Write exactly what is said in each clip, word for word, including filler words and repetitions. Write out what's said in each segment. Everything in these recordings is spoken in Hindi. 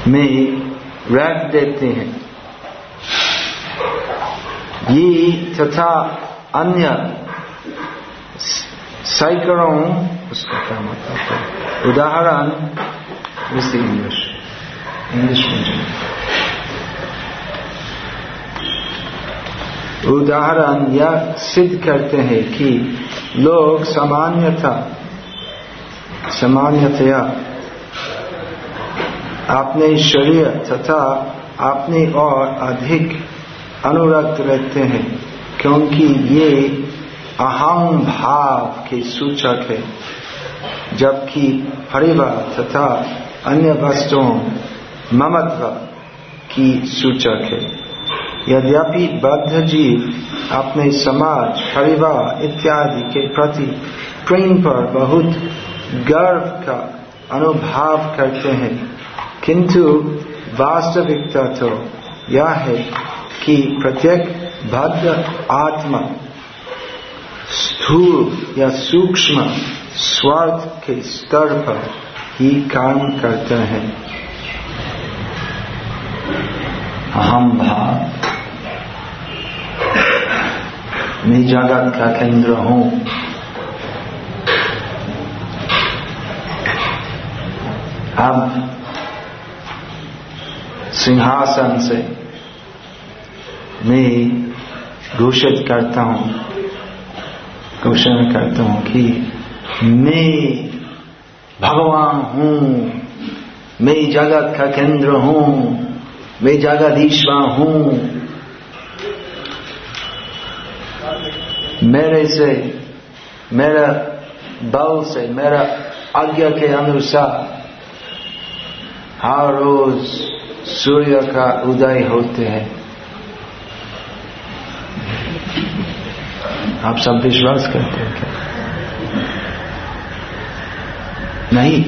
में रख देते हैं। ये तथा अन्य सैकड़ों उसका क्या मतलब है उदाहरण इंग्लिश इंग्लिश में उदाहरण यह सिद्ध करते हैं कि लोग सामान्यतः सामान्यतया अपने शरीर तथा अपनी ओर अधिक अनुरक्त रहते हैं, क्योंकि ये अहम भाव के सूचक है, जबकि परिवार तथा अन्य वस्तुओं ममत्व की सूचक है। यद्यपि बद्ध जीव अपने समाज, परिवार इत्यादि के प्रति प्रेम पर बहुत गर्व का अनुभव करते हैं, किंतु वास्तविकता तो यह है कि प्रत्येक बद्ध आत्मा स्थूल या सूक्ष्म स्वार्थ के स्तर पर ही काम करता है। अहम भाव, मैं जगत का केंद्र हूं, अब सिंहासन से मैं घोषित करता हूं घोषणा करता हूं कि मैं भगवान हूं, मैं जगत का केंद्र हूं, मैं जगदीश्वर हूं। मेरे से, मेरा बल से, मेरा आज्ञा के अनुसार हर रोज सूर्य का उदय होते हैं। आप सब विश्वास करते हैं क्या? नहीं।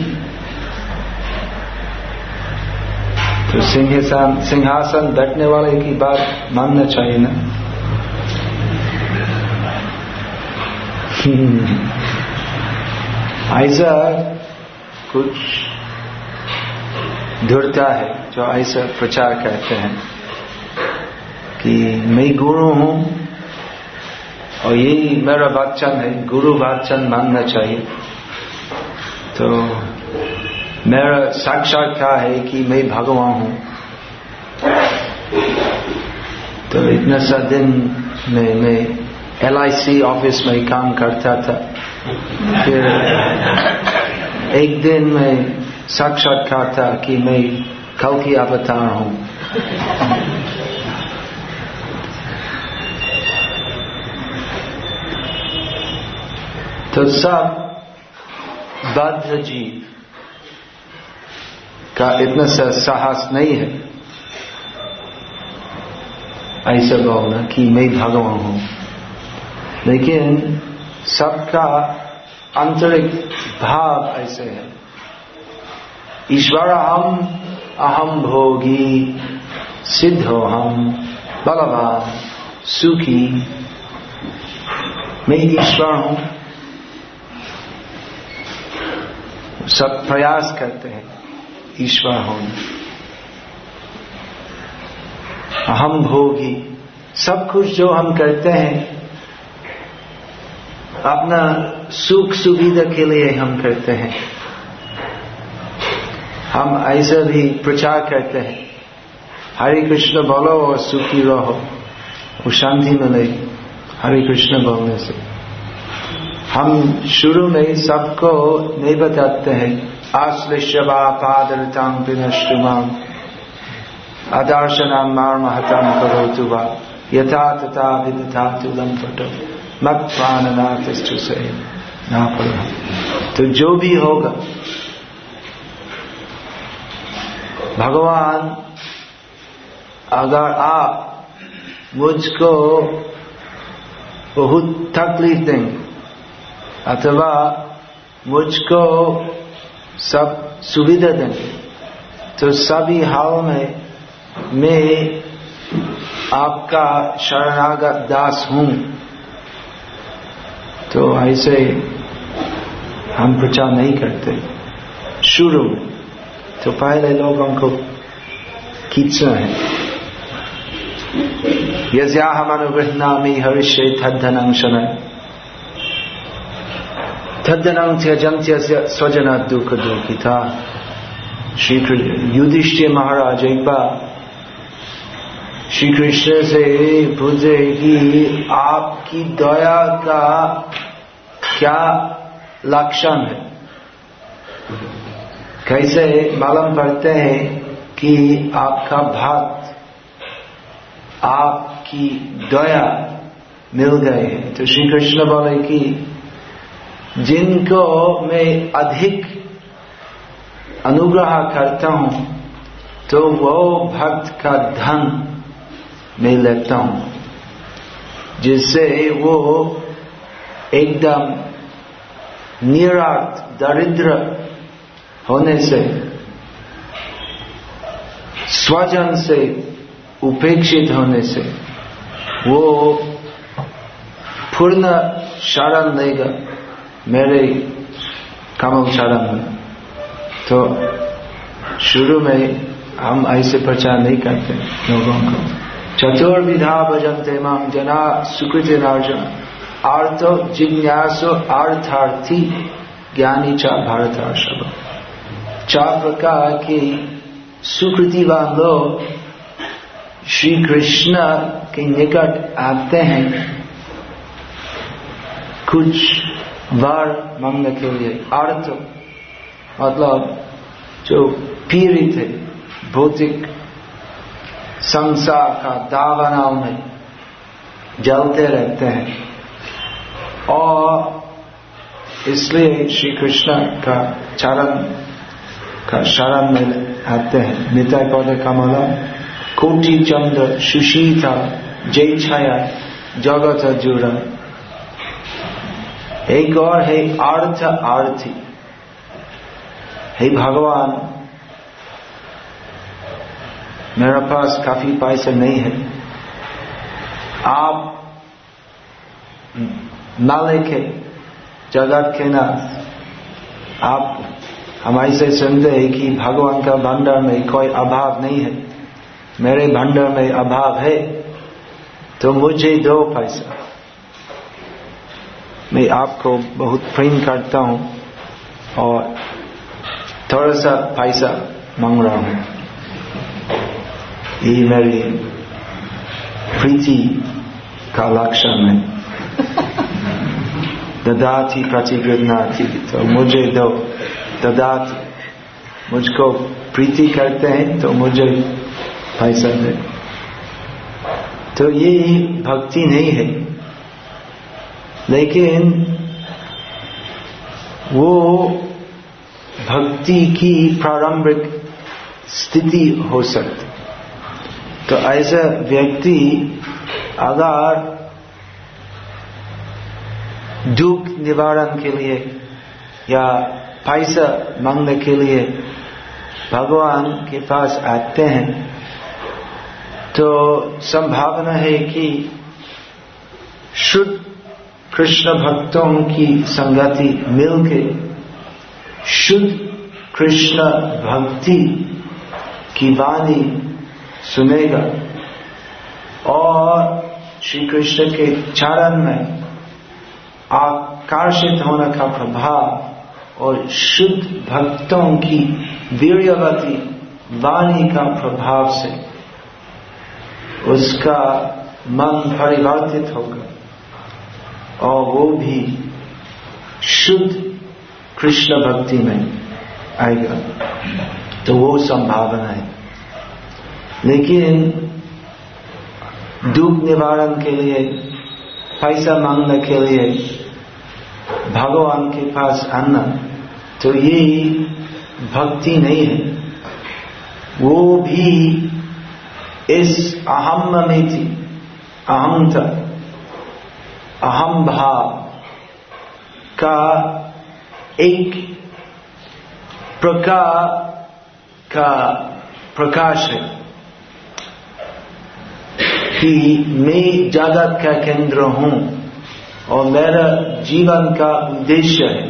तो सिंहासन सिंहासन बैठने वाले की बात मानना चाहिए ना। ऐसा कुछ धुरता है जो ऐसा प्रचार करते हैं कि मैं गुरु हूं और यही मेरा वचन है, गुरु वचन मानना चाहिए। तो मेरा साक्षात्कार है कि मैं भगवान हूं। तो इतना सा दिन में मैं एल आई सी ऑफिस में काम करता था, फिर एक दिन में साक्षात्कार था कि मैं कल की अवतार हूं। तो सब बद्ध जीव का इतना सा साहस नहीं है ऐसा बोलना कि मैं भगवान हूं, लेकिन सबका आंतरिक भाव ऐसे है। ईश्वर हम अहम भोगी सिद्धो हम बलवान सुखी, मैं ईश्वर हूं। सब प्रयास करते हैं ईश्वर होने। अहम भोगी, सब कुछ जो हम करते हैं अपना सुख सुविधा के लिए हम करते हैं। हम ऐसा भी प्रचार करते हैं हरे कृष्ण बोलो और सुखी रहो और शांति मिले हरे कृष्ण बोलने से। हम शुरू में सबको नहीं बताते हैं आश्लिष्यवा पादरतां पिनष्टुमाम अदर्शनां मार्महतां करोतु वा यथा तथा विदधातु लंपटो मत प्राणनाथस्तु से ना पड़ा। तो जो भी होगा भगवान अगर आप मुझको बहुत तकलीफ देंगे अथवा मुझको सब सुविधा देंगे तो सभी हाल में मैं आपका शरणागत दास हूं। तो ऐसे हम प्रचार नहीं करते शुरू में। तो पहले लोगों को खींचना है। यस्याहम् अनुगृह्णामि हरिष्ये तद्धनं शनय तद्धनं त्यजन्त्यस्य स्वजना दुख दुखिता। श्री युधिष्ठिर महाराज एक बार श्री कृष्ण से पूछे कि आपकी दया का क्या लक्षण है, कैसे मालूम पड़ते हैं कि आपका भक्त आपकी दया मिल गए है। तो श्री कृष्ण बोले कि जिनको मैं अधिक अनुग्रह करता हूं तो वो भक्त का धन मैं लेता हूं, जिससे वो एकदम निरार्थ दरिद्र होने से, स्वजन से उपेक्षित होने से वो पूर्ण शरण लेगा मेरे कमल शरण में। तो शुरू में हम ऐसे प्रचार नहीं करते लोगों को। चतुर्विधा भजन्ते मां जना सुकृतिनार्जुन आर्तो जिज्ञासु अर्थार्थी ज्ञानी च भारतर्षभ। चार प्रकार के सुकृतिवान लोग श्री कृष्ण के निकट आते हैं कुछ वर मांगने के लिए। अर्थ मतलब जो पीड़ित है भौतिक संसार का दावानल में जलते रहते हैं और इसलिए श्री कृष्ण का चरण का शरण में आते हैं। निताय पद कमला कोटि चंद्र सुशीता जय छाया जगत जुड़ा। एक और है अर्थ आर्थी। हे भगवान, मेरे पास काफी पैसे नहीं है, आप न लेके जगत के नाथ, आप हम ऐसे सुनते हैं कि भगवान का भंडार में कोई अभाव नहीं है, मेरे भंडार में अभाव है, तो मुझे दो पैसा, मैं आपको बहुत प्रेम करता हूं और थोड़ा सा पैसा मांग रहा हूं। ये मेरी प्रीति का लक्षण है। ददाति प्रतिगृह्णाति, तो मुझे दो। ददाति, मुझको प्रीति करते हैं तो मुझे पैसा दे। तो ये भक्ति नहीं है, लेकिन वो भक्ति की प्रारंभिक स्थिति हो सकती। तो ऐसा व्यक्ति अगर दुख निवारण के लिए या पैसा मांगने के लिए भगवान के पास आते हैं, तो संभावना है कि शुद्ध कृष्ण भक्तों की संगति मिलके शुद्ध कृष्ण भक्ति की वाणी सुनेगा और श्री कृष्ण के चरण में आकर्षित होने का प्रभाव और शुद्ध भक्तों की वीर्यवती वाणी का प्रभाव से उसका मन परिवर्तित होगा और वो भी शुद्ध कृष्ण भक्ति में आएगा। तो वो संभावना है। लेकिन दुख निवारण के लिए, पैसा मांगने के लिए भगवान के पास आना, तो ये भक्ति नहीं है। वो भी इस अहम में थी, अहमता, अहम भाव का एक प्रकार का प्रकाश है कि मैं जगत का केंद्र हूं और मेरा जीवन का उद्देश्य है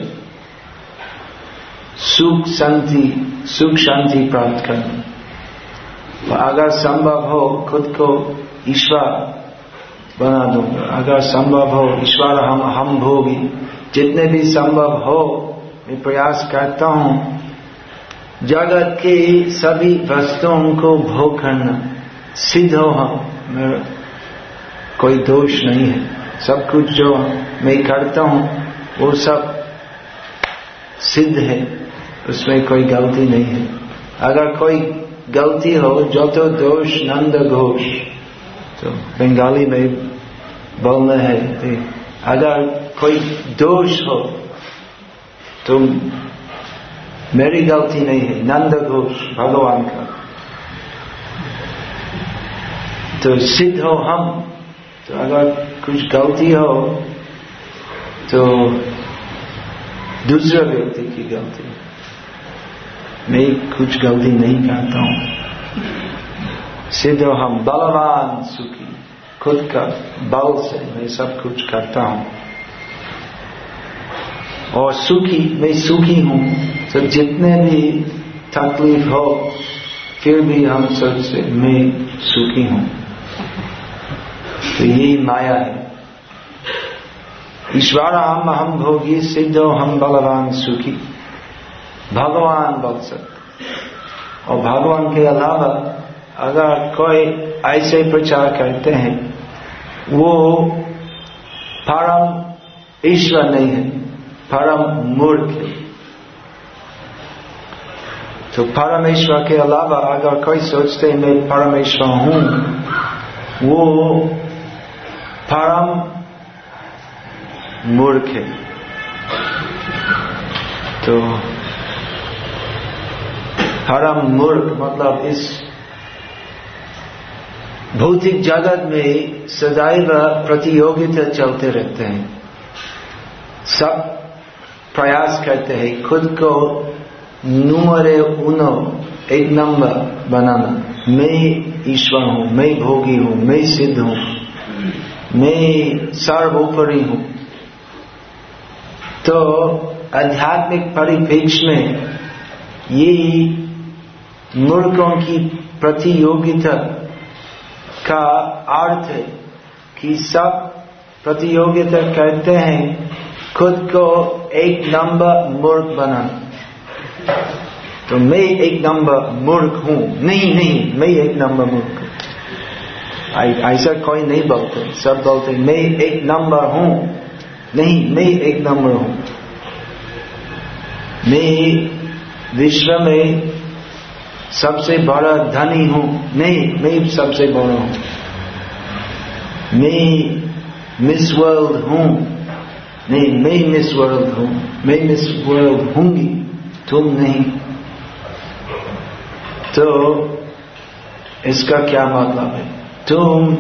सुख शांति सुख शांति प्राप्त करना। अगर संभव हो खुद को ईश्वर बना दूंगा, अगर संभव हो ईश्वर हम हम भोगी, जितने भी संभव हो मैं प्रयास करता हूँ जगत के सभी वस्तुओं को भोग करना। सिद्ध हो हम, मेरा कोई दोष नहीं है, सब कुछ जो मैं करता हूँ वो सब सिद्ध है, उसमें कोई गलती नहीं है। अगर कोई गलती हो जो तो दोष नंद घोष, तो बंगाली में बोलना है, अगर कोई दोष हो तो मेरी गलती नहीं है, नंद घोष भगवान का। तो सिद्ध हो हम, तो अगर कुछ गलती हो तो दूसरा व्यक्ति की गलती, मैं कुछ गलती नहीं करता हूं। सिद्ध हो हम, बलवान सुखी, खुद का बल से मैं सब कुछ करता हूं और सुखी, मैं सुखी हूं। तो जितने भी तकलीफ हो फिर भी हम सोचते मैं सुखी हूं। तो यही माया है। ईश्वर हम हम भोगी, सिद्धो हम बलवान सुखी, भगवान बोल सकते। और भगवान के अलावा अगर कोई ऐसे प्रचार करते हैं वो परम ईश्वर नहीं है, परम मूर्ख है। तो परमेश्वर के अलावा अगर कोई सोचते मैं परमेश्वर हूं, वो परम मूर्ख है। तो परम मूर्ख मतलब इस भौतिक जगत में सदैव प्रतियोगिता चलते रहते हैं। सब प्रयास करते हैं खुद को नूमरे उनो, एक नंबर बनाना। मैं ईश्वर हूं, मैं भोगी हूं, मैं सिद्ध हूं, मैं सर्वोपरि हूं। तो आध्यात्मिक परिप्रेक्ष्य में ये मूर्खों की प्रतियोगिता का अर्थ है कि सब प्रतियोगिता करते हैं खुद को एक नंबर मूर्ख बनाना। तो मैं एक नंबर मूर्ख हूं, नहीं नहीं मैं एक नंबर मूर्ख हूं। ऐसा कोई नहीं बोलते, सब बोलते मैं एक नंबर हूं, नहीं मैं एक नंबर हूं। मैं विश्व में सबसे बड़ा धनी हूं, नहीं मैं सबसे बड़ा हूं। मैं मिस वर्ल्ड हूं, नहीं मैं मिस वर्ल्ड हूं, मैं मिस वर्ल्ड हूंगी, तुम नहीं। तो इसका क्या मतलब है? तुम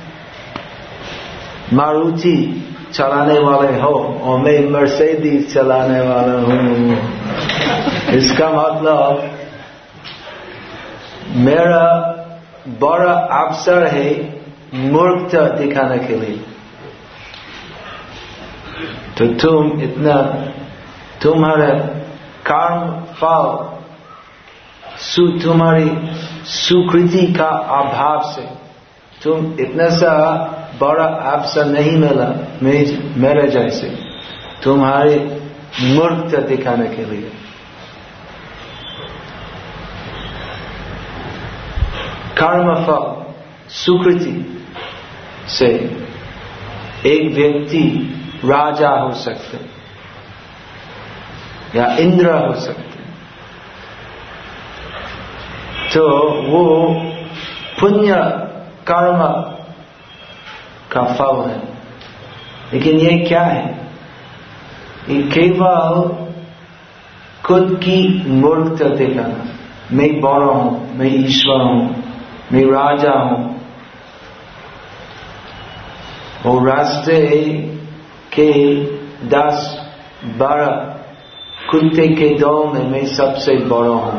मारुति चलाने वाले हो और मैं मर्सिडीज चलाने वाला हूं। इसका मतलब मेरा बड़ा अवसर है मूर्खता दिखाने के लिए। तो तुम इतना, तुम्हारा कर्म फल सु तुम्हारी सुकृति का अभाव से तुम इतना सा बड़ा अवसर नहीं मिला मेरे जैसे तुम्हारे मूर्खता दिखाने के लिए। कर्म फल सुकृति से एक व्यक्ति राजा हो सकते या इंद्र हो सकते, तो वो पुण्य कर्म का फल है। लेकिन ये क्या है? ये केवल खुद की मूर्खता दिखाना। मैं बड़ा हूं, मैं ईश्वर हूं, मैं राजा हूं। और रास्ते के दस बारह कुत्ते के दल में मैं सबसे बड़ा हूं।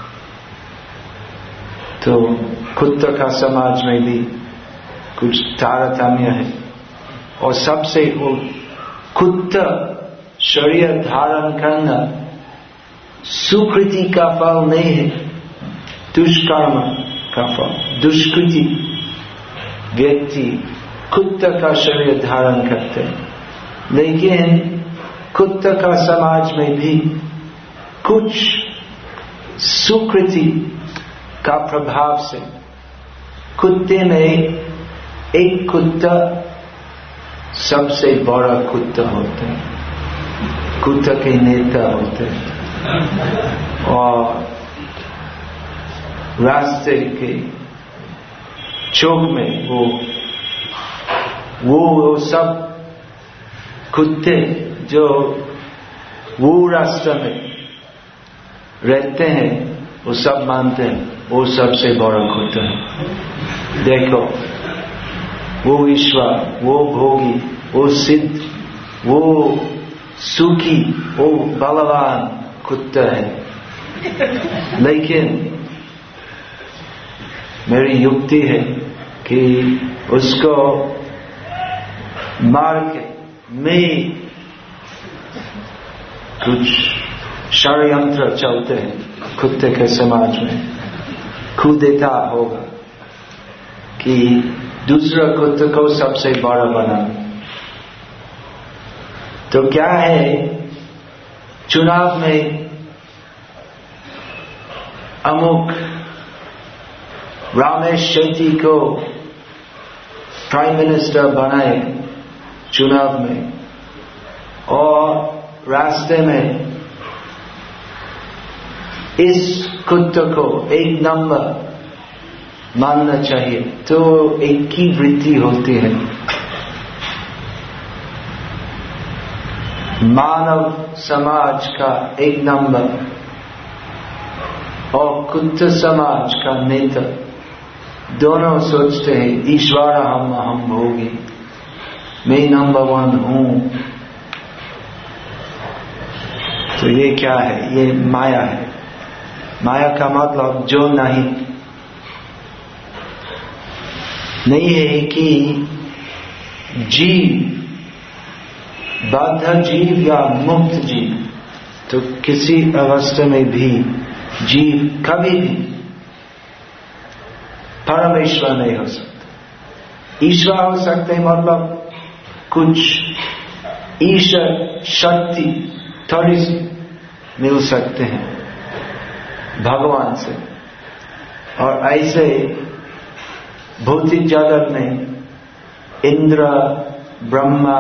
तो कुत्ता का समाज में भी कुछ तारतम्य है। और सबसे वो कुत्ता शरीर धारण करना सुकृति का फल नहीं है, दुष्कर्म का फल। दुष्कृति व्यक्ति कुत्ते का शरीर धारण करते हैं, लेकिन कुत्ते का समाज में भी कुछ सुकृति का प्रभाव से कुत्ते में एक कुत्ता सबसे बड़ा कुत्ता होता है, कुत्ता के नेता होते हैं, और रास्ते के चौक में वो वो, वो सब कुत्ते जो वो रास्ते में रहते हैं वो सब मानते हैं वो सबसे बड़ा कुत्ता है। देखो वो ईश्वर, वो भोगी, वो सिद्ध, वो सुखी, वो बलवान कुत्ता है। लेकिन मेरी युक्ति है कि उसको मार के मैं कुछ षड्यंत्र चलते हैं कुत्ते के समाज में, कूदेता होगा कि दूसरा कुत्ते को सबसे बड़ा बना। तो क्या है, चुनाव में अमुक रमेश शेट्टी को प्राइम मिनिस्टर बनाए चुनाव में, और रास्ते में इस कुत्ते को एक नंबर मानना चाहिए, तो एक ही वृत्ति होती है। मानव समाज का एक नंबर और कुत्ते समाज का नेता दोनों सोचते हैं ईश्वर हम हम भोगी, मैं नंबर वन हूं। तो ये क्या है, ये माया है। माया का मतलब जो नहीं नहीं है कि जीव, बाध्य जीव या मुक्त जीव, तो किसी अवस्था में भी जीव कभी भी परमेश्वर नहीं हो सकता। ईश्वर हो सकते हैं मतलब कुछ ईश्वर शक्ति थोड़ी सी मिल सकते हैं भगवान से, और ऐसे भौतिक जगत में इंद्र, ब्रह्मा,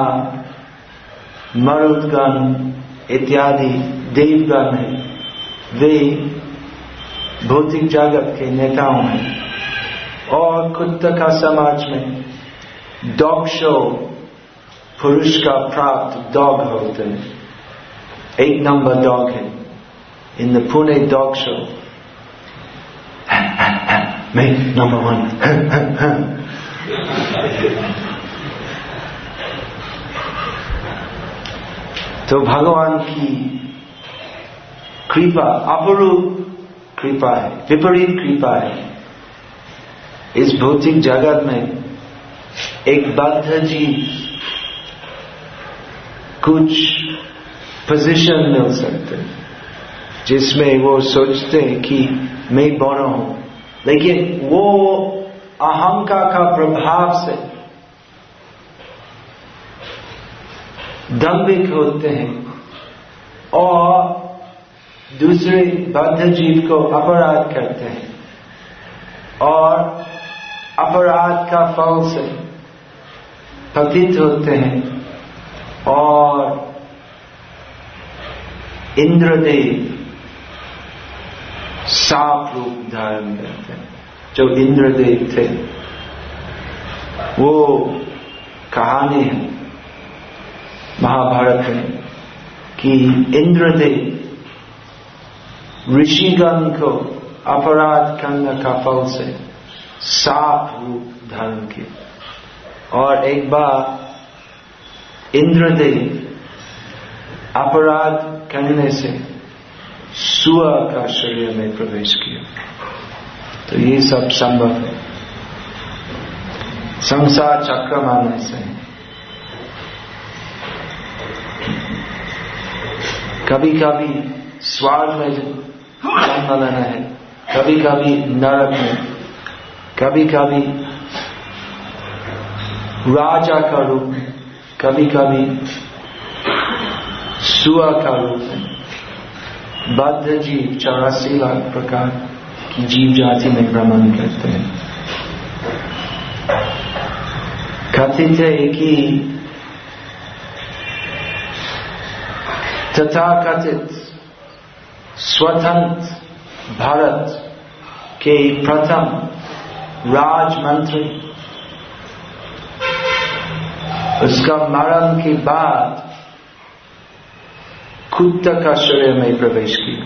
मरुदगण इत्यादि देवगण हैं, वे भौतिक जगत के नेताओं हैं। और कुत्ते का समाज में डॉग शो पुरुष का प्राप्त डॉग होते हैं, एक नंबर डॉग है in the Pune dog show, मैं नंबर वन। तो भगवान की कृपा अपरूप कृपा है, विपरीत कृपा है। इस भौतिक जगत में एक बद्ध जीव कुछ पोजीशन मिल सकते हैं जिसमें वो सोचते हैं कि मैं बड़ा हूं, लेकिन वो अहंकार का प्रभाव से दंभिक होते हैं और दूसरे बद्ध जीव को अपराध करते हैं, और अपराध का फल से पतित होते हैं और इंद्रदेव सांप रूप धारण करते हैं। जो इंद्रदेव थे वो कहानी है महाभारत में कि इंद्रदेव ऋषिगण को अपराध करने का फल से सांप रूप धारण किए, और एक बार इंद्रदेव अपराध करने से सुअर का शरीर में प्रवेश किया। तो ये सब संभव है संसार चक्र मानने से। कभी कभी स्वर्ग में जन्म लेना है, कभी कभी नरक में, कभी कभी राजा का रूप में, कभी कभी सुआ का रूप में बद्ध जीव चौरासी लाख प्रकार की जीव जाति में भ्रमण करते हैं। कथित है कि तथाकथित स्वतंत्र भारत के प्रथम राजमंत्री उसका मरण के बाद कुत्ता का शरीर में प्रवेश किया।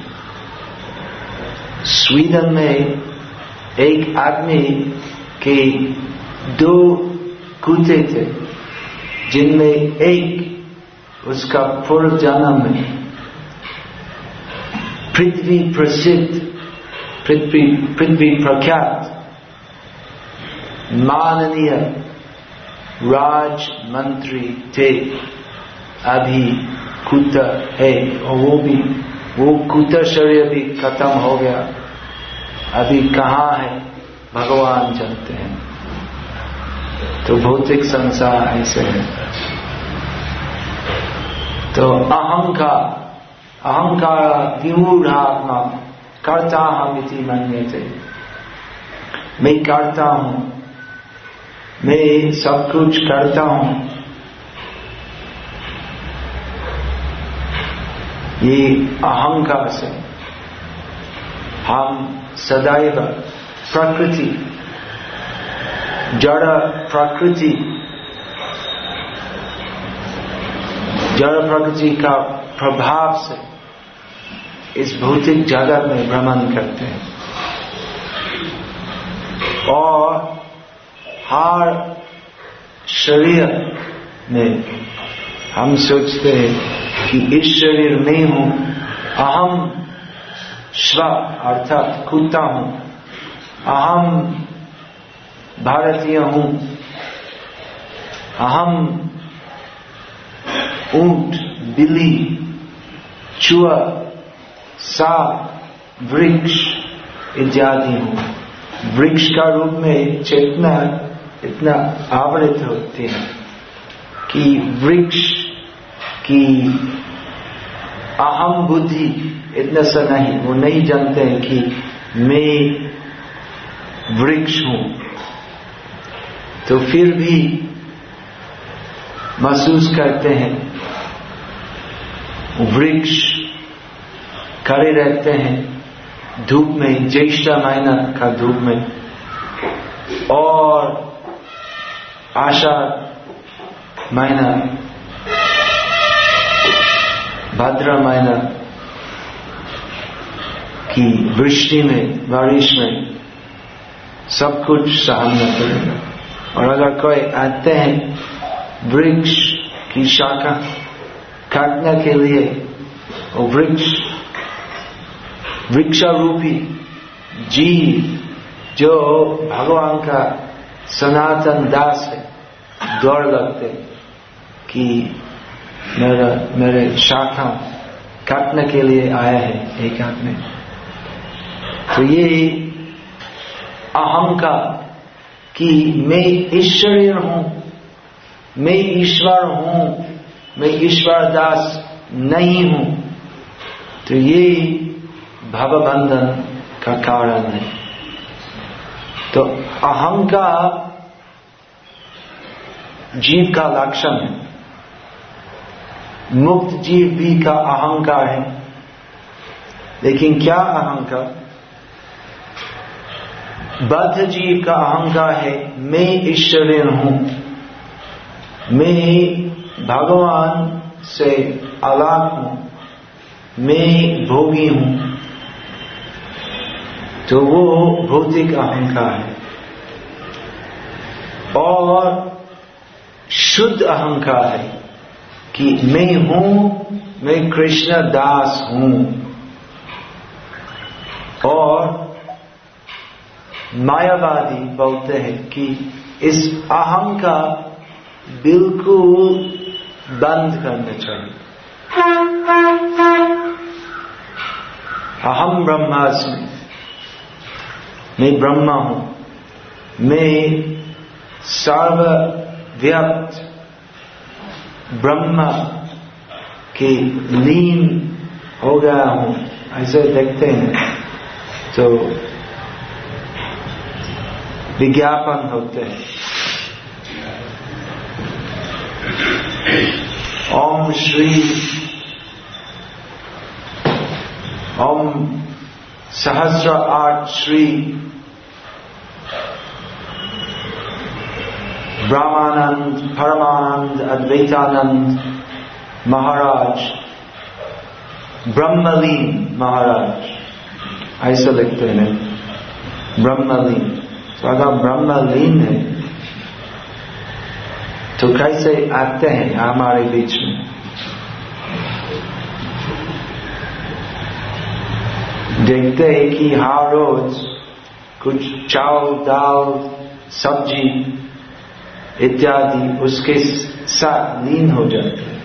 स्वीडन में एक आदमी के दो कुत्ते थे, जिनमें एक उसका पूर्व जन्म में पृथ्वी प्रसिद्ध पृथ्वी पृथ्वी प्रख्यात माननीय राजमंत्री थे। अभी कुत्ता है और वो भी वो कुत्ता शरीर भी खत्म हो गया। अभी कहाँ है भगवान जानते हैं। तो भौतिक संसार ऐसे है। तो अहंकार अहंकार विमूढ़ आत्मा करता हम इति मन्यते। मैं करता हूं, मैं सब कुछ करता हूं, ये अहंकार से हम सदैव प्रकृति जड़ प्रकृति जड़ प्रकृति का प्रभाव से इस भौतिक जगत में भ्रमण करते हैं और हर शरीर में हम सोचते हैं कि इस शरीर में हूं, अहम श्व अर्थात कुत्ता हूं, अहम भारतीय हूं, अहम ऊंट, बिल्ली, चूहा, सांप, वृक्ष इत्यादि हूं। वृक्ष का रूप में चेतना इतना आवृत होती है कि वृक्ष की अहम बुद्धि इतना सा नहीं, वो नहीं जानते हैं कि मैं वृक्ष हूं। तो फिर भी महसूस करते हैं वृक्ष खड़े रहते हैं धूप में, ज्येष्ठ महीना का धूप में, और आषाढ़ महीना, भाद्र महीना की वृष्टि में, बारिश में सब कुछ सहन करेगा। और अगर कोई आते हैं वृक्ष की शाखा काटने के लिए, और वृक्ष वृक्षारूपी जीव जो भगवान का सनातन दास है, दौड़ लगते कि मेरा मेरे शाखा काटने के लिए आया है एक आदमी। तो ये अहंकार कि मैं ईश्वरीय हूं, मैं ईश्वर हूं, मैं ईश्वर दास नहीं हूं, तो ये भवबंधन का कारण है। तो अहंकार जीव का लक्षण है। मुक्त जीव भी का अहंकार है, लेकिन क्या अहंकार? बद्ध जीव का अहंकार है मैं ईश्वरीय हूं, मैं भगवान से अलग हूं, मैं भोगी हूं। तो वो भौतिक अहंकार है। और शुद्ध अहंकार है कि मैं हूं, मैं कृष्ण दास हूं। और मायावादी बोलते हैं कि इस अहंकार बिल्कुल बंद करना चाहिए। अहम ब्रह्मास्मि, मैं ब्रह्मा हूं, मैं सर्वव्याप्त ब्रह्म के लीन हो गया हूं, ऐसे देखते हैं तो विज्ञापन होते हैं। ओम श्री ओम सहस्र आठ श्री ब्रह्मानंद परमानंद अद्वैतानंद महाराज ब्रह्मलीन महाराज, ऐसा लिखते हैं ब्रह्मलीन। तो अगर ब्रह्मलीन है तो कैसे आते हैं हमारे बीच में? देखते हैं कि हर रोज कुछ चावल दाल सब्जी इत्यादि उसके साथ लीन हो जाते हैं।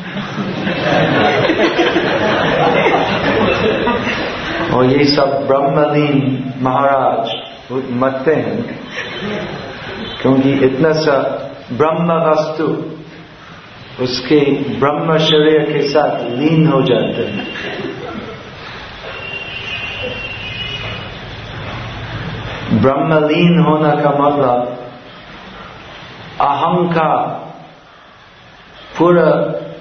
और ये सब ब्रह्मलीन महाराज मरते हैं क्योंकि इतना सा ब्रह्म वस्तु उसके ब्रह्म शरीर के साथ लीन हो जाते हैं। ब्रह्मलीन होने का मतलब अहम का पूरा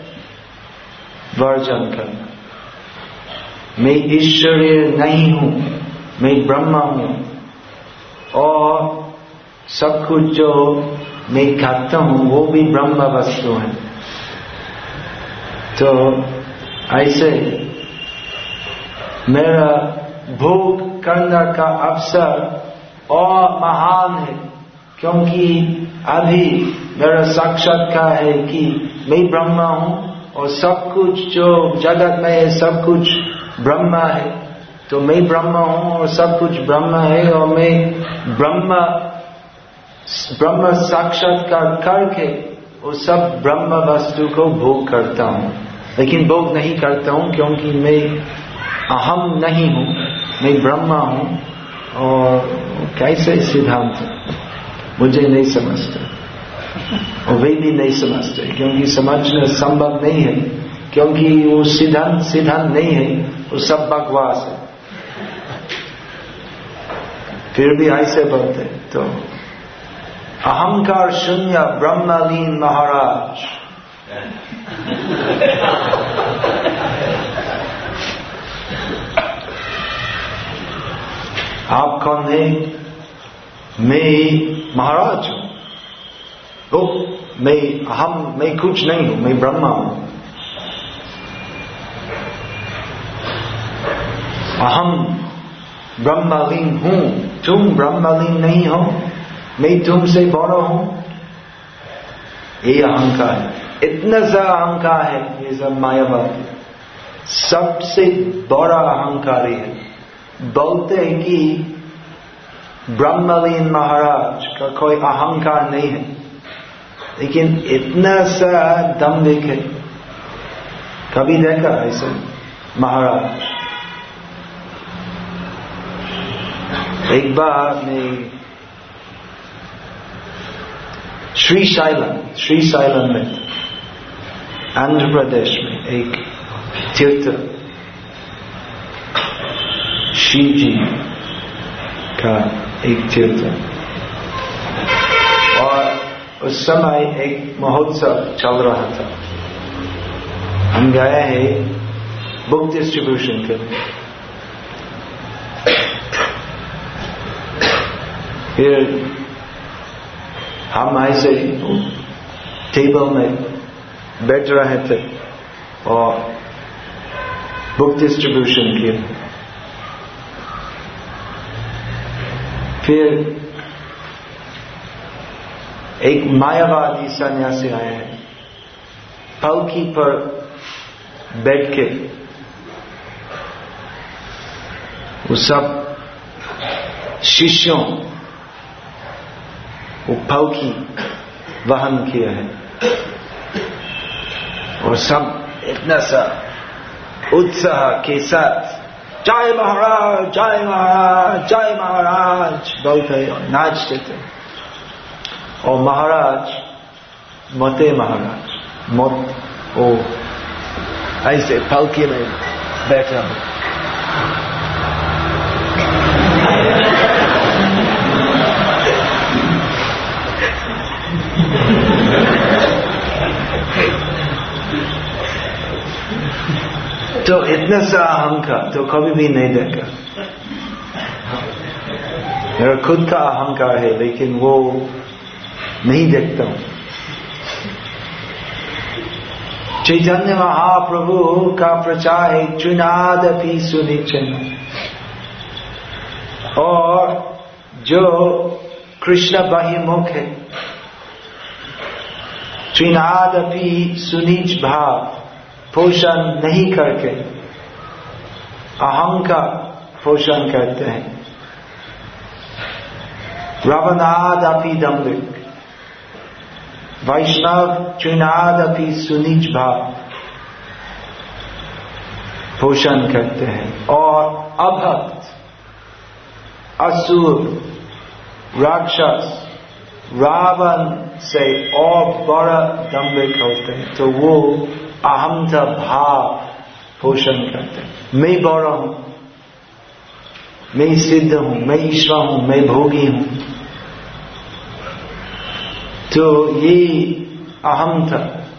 वर्जन करना। मैं ईश्वरीय नहीं हूं, मैं ब्रह्म हूं और सब कुछ जो मैं खाता हूं वो भी ब्रह्म वस्तु है। तो ऐसे मेरा भोग करने का अवसर और महान है क्योंकि अभी मेरा साक्षात्कार है कि मैं ब्रह्म हूं और सब कुछ जो जगत में है सब कुछ ब्रह्म है। तो मैं ब्रह्म हूं और सब कुछ ब्रह्म है और मैं ब्रह्म ब्रह्म साक्षात्कार करके वो सब ब्रह्म वस्तु को भोग करता हूं, लेकिन भोग नहीं करता हूं क्योंकि मैं अहम नहीं हूं, मैं ब्रह्म हूं। और कैसे सिद्धांत मुझे नहीं समझते और वे भी नहीं समझते क्योंकि समझना संभव नहीं है, क्योंकि वो सिद्धांत सिद्धांत नहीं है, वो सब बकवास है। फिर भी ऐसे बोलते तो अहंकार शून्य ब्रह्मलीन महाराज। आप कौन है? मैं महाराज हूं। ओ मैं हम मैं कुछ नहीं हूं, मैं ब्रह्मा हूं। अहम ब्रह्मलीन हूं, तुम ब्रह्मलीन नहीं हो, मैं तुमसे बड़ा हूं। ये अहंकार है, इतना सा अहंकार है ये सब मायावादी, सबसे बड़ा अहंकारी है। बोलते हैं कि ब्रह्मलीन महाराज का कोई अहंकार नहीं है, लेकिन इतना सा दम्भिक है। कभी देखा ऐसे महाराज? एक बार मैं श्रीशैलम श्रीशैलम में आंध्र प्रदेश में एक तीर्थ शिव जी का एक तीर्थ, और उस समय एक महोत्सव चल रहा था। हम गए हैं बुक डिस्ट्रीब्यूशन के लिए। फिर हम ऐसे टेबल में बैठ रहे थे और बुक डिस्ट्रीब्यूशन किए। फिर एक मायावादी सन्यासी आए हैं, पालकी पर बैठ के वो सब शिष्यों वो पालकी वहन किया है और सब इतना सा उत्साह के साथ जय महाराज जय महाराज जय महाराज बोलते नाचते थे। और महाराज मोते महाराज मत ओ ऐसे पालकी में बैठा हो। तो इतना सा अहंकार तो कभी भी नहीं देखा। मेरा खुद का अहंकार है लेकिन वो नहीं देखता हूं। चैतन्य महाप्रभु का प्रचार है त्रिनादपि सुनिच्चन। और जो कृष्ण बहिमुख है त्रिनादपि सुनिच भाव पोषण नहीं करके अहम का पोषण करते हैं। रावणादपि दम्भिक वैष्णव त्रिनादपि सुनिच भाव पोषण करते हैं। और अभक्त असुर राक्षस रावण से और बड़ा दम्भिक होते हैं तो वो अहमता भाव पोषण करते हैं। मैं बड़ा हूं, मैं सिद्ध हूं, मैं ईश्वर हूं, मैं भोगी हूं। तो ये अहमता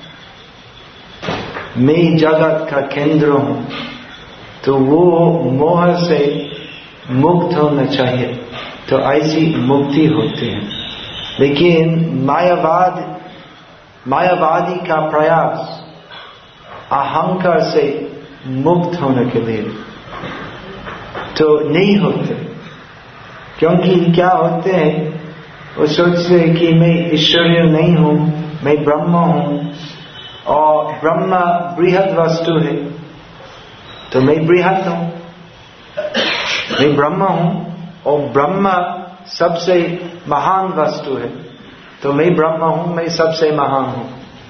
मैं जगत का केंद्र हूं तो वो मोह से मुक्त होना चाहिए। तो ऐसी मुक्ति होती है। लेकिन मायावाद मायावादी का प्रयास अहंकार से मुक्त होने के लिए तो नहीं होते। क्योंकि क्या होते हैं वो सोचते हैं कि मैं ईश्वरीय नहीं हूं, मैं ब्रह्म हूं और ब्रह्म बृहद वस्तु है तो मैं बृहद हूं, मैं ब्रह्म हूं और ब्रह्म सबसे महान वस्तु है तो मैं ब्रह्म हूं, मैं सबसे महान हूं।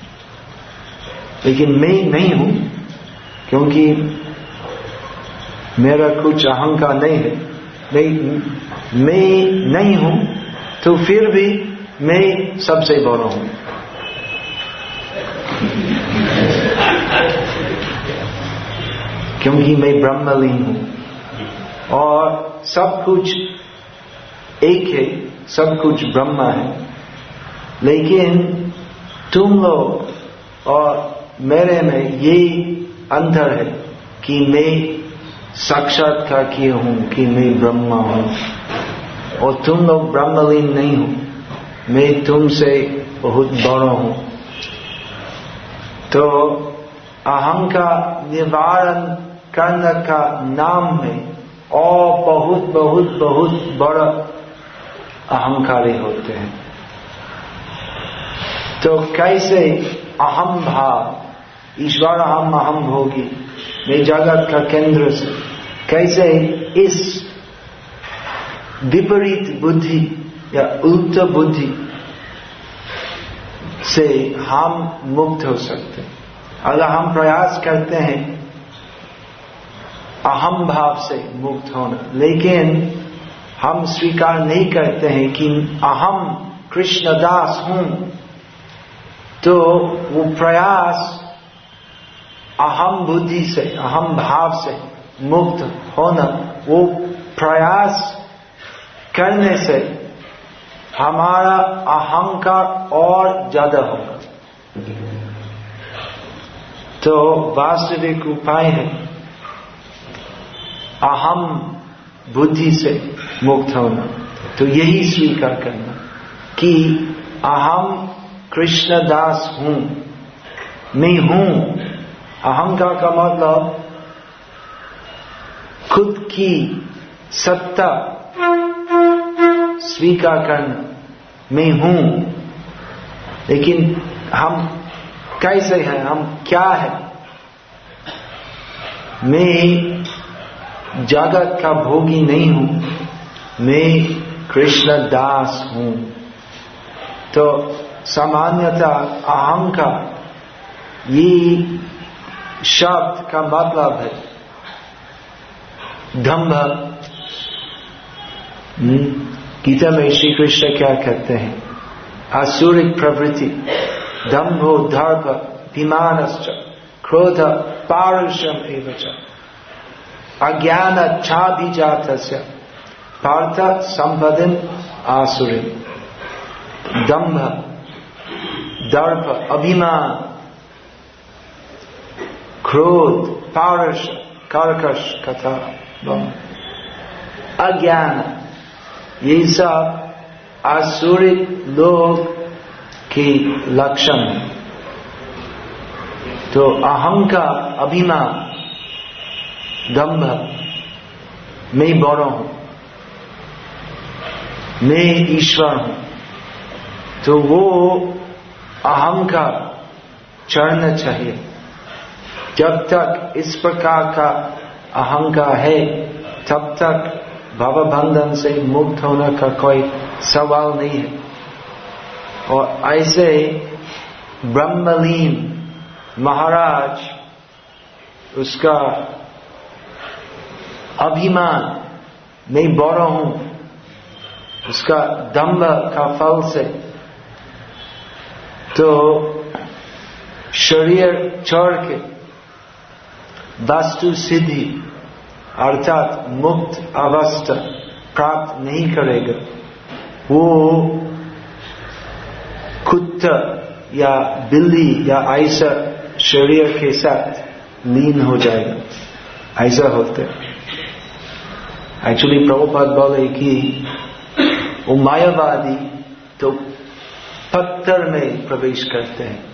लेकिन मैं नहीं हूं क्योंकि मेरा कुछ अहंकार नहीं है। मैं मैं नहीं हूं तो फिर भी मैं सबसे बड़ा हूं। क्योंकि मैं ब्रह्मलीन हूं और सब कुछ एक है, सब कुछ ब्रह्म है। लेकिन तुम लोग और मेरे में ये अंतर है कि मैं साक्षात्कार किया हूं कि मैं ब्रह्म हूं और तुम लोग ब्रह्मलीन नहीं हो, मैं तुमसे बहुत बड़ा हूं। तो अहंकार निवारण करने का नाम है और बहुत बहुत बहुत बड़ा अहंकारी होते हैं। तो कैसे अहम भाव ईश्वर अहम अहम भोगी मैं जगत का केंद्र से कैसे इस विपरीत बुद्धि या उल्ट बुद्धि से हम मुक्त हो सकते हैं। अगर हम प्रयास करते हैं अहम भाव से मुक्त होना, लेकिन हम स्वीकार नहीं करते हैं कि अहम कृष्णदास हूं, तो वो प्रयास अहम बुद्धि से अहम भाव से मुक्त होना, वो प्रयास करने से हमारा अहंकार और ज्यादा होगा। तो वास्तविक उपाय है अहम बुद्धि से मुक्त होना। तो यही स्वीकार करना कि अहम कृष्णदास हूं, मैं हूं। अहंकार का मतलब खुद की सत्ता स्वीकार करना, मैं हूं। लेकिन हम कैसे हैं, हम क्या है? मैं जगत का भोगी नहीं हूं, मैं कृष्ण दास हूं। तो सामान्यतः अहंकार ये शब्द का मतलब है दंभ। गीता में श्री कृष्ण क्या कहते हैं? आसुरिक प्रवृत्ति, दंभो दर्भ अभिमानश्च क्रोध पारुष्यम एव च अज्ञान छाभिजातस्य पार्थ संपदिम आसुरिम। दंभ, दर्प, अभिमान, क्रोध, पारुष, कर्कश कथा, अज्ञान, ये सब आसुरिक लोग की लक्षण है। तो अहंकार, अभिमान, दंभ, मैं बड़ा हूं, मैं ईश्वर हूं, तो वो अहंकार चढ़ना चाहिए। जब तक इस प्रकार का अहंकार है तब तक भवबंधन से मुक्त होने का कोई सवाल नहीं है। और ऐसे ब्रह्मलीन महाराज, उसका अभिमान, मैं बड़ा हूं, उसका दंभ का फल से तो शरीर छोड़ के वस्तु सिद्धि अर्थात मुक्त अवस्था प्राप्त नहीं करेगा। वो कुत्ता या बिल्ली या ऐसा शरीर के साथ लीन हो जाएगा। ऐसा होता है। एक्चुअली प्रभुपाद बोले कि वो मायावादी तो पत्थर में प्रवेश करते हैं,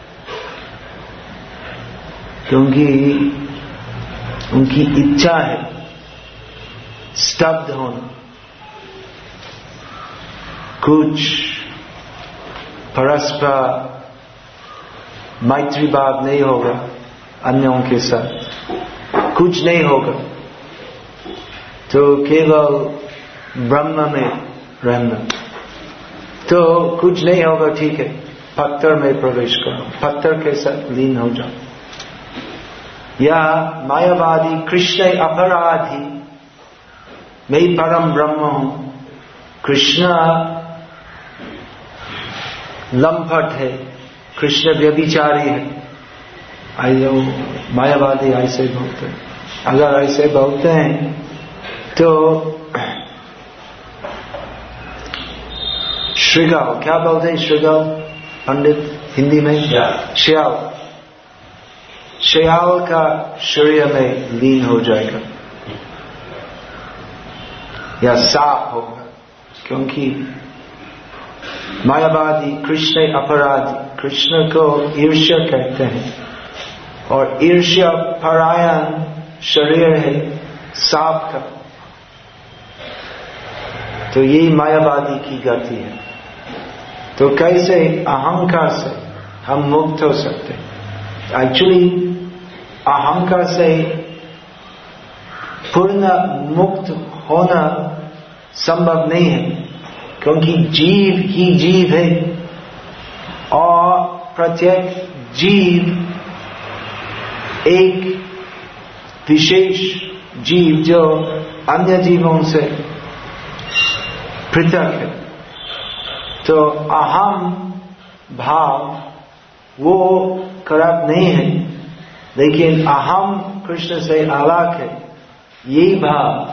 क्योंकि उनकी इच्छा है स्तब्ध होना, कुछ परस्पर मैत्री भाव नहीं होगा, अन्यों के साथ कुछ नहीं होगा, तो केवल ब्रह्म में रहना। तो कुछ नहीं होगा, ठीक है, पत्थर में प्रवेश करो, पत्थर के साथ लीन हो जाओ। या मायावादी कृष्ण अपराधी, मैं परम ब्रह्म हूं, कृष्ण लंपट है, कृष्ण व्यभिचारी है, आइए मायावादी ऐसे बोलते हैं। अगर ऐसे बोलते हैं तो श्रीगाल, क्या बोलते हैं श्रीगाल पंडित हिंदी में? श्याल, श्याल का शरीर में लीन हो जाएगा या सांप होगा, क्योंकि मायावादी कृष्ण अपराधी, कृष्ण को ईर्ष्या कहते हैं, और ईर्ष्या परायण शरीर है सांप का। तो यही मायावादी की गति है। तो कैसे अहंकार से हम मुक्त हो सकते हैं? एक्चुअली अहंकार से पूर्ण मुक्त होना संभव नहीं है, क्योंकि जीव ही जीव है और प्रत्येक जीव एक विशेष जीव जो अन्य जीवों से पृथक है। तो अहम भाव वो खराब नहीं है, लेकिन अहम कृष्ण से अलग है। ये भाव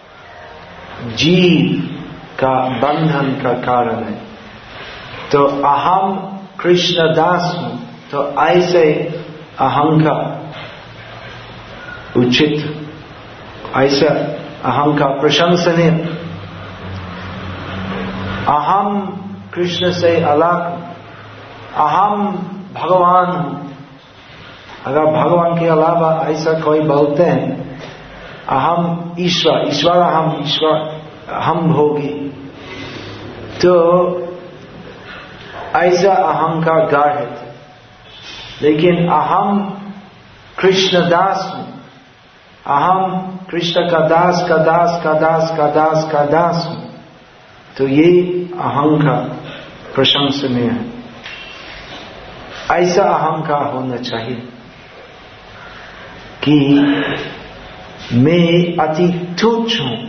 जीव का बंधन का कारण है। तो अहम कृष्ण दास हूं, तो ऐसे अहंकार उचित, ऐसा अहंकार प्रशंसनीय। अहम कृष्ण से अलग, अहम भगवान हूं। अगर भगवान के अलावा ऐसा कोई बोलते हैं, अहम ईश्वर, ईश्वर हम, ईश्वर हम भोगी, तो ऐसा अहंकार गाढ़ है। लेकिन अहम कृष्ण दास हूं, अहम कृष्ण का दास का दास का दास का दास का दास हूं, तो ये अहंकार प्रशंसनीय है। ऐसा अहंकार होना चाहिए कि मैं अति तुच्छ हूं,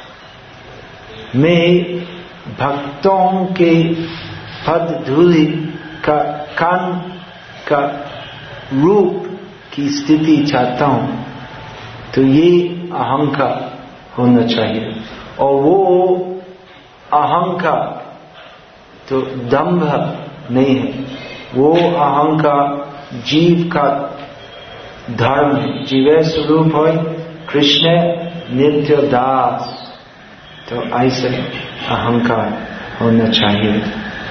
मैं भक्तों के पद धूलि का कान का रूप की स्थिति चाहता हूं, तो ये अहंकार होना चाहिए। और वो अहंकार तो दंभ नहीं है, वो अहंकार जीव का धर्म है। जीवे स्वरूप हो कृष्ण नित्य दास, तो ऐसे अहंकार होना चाहिए।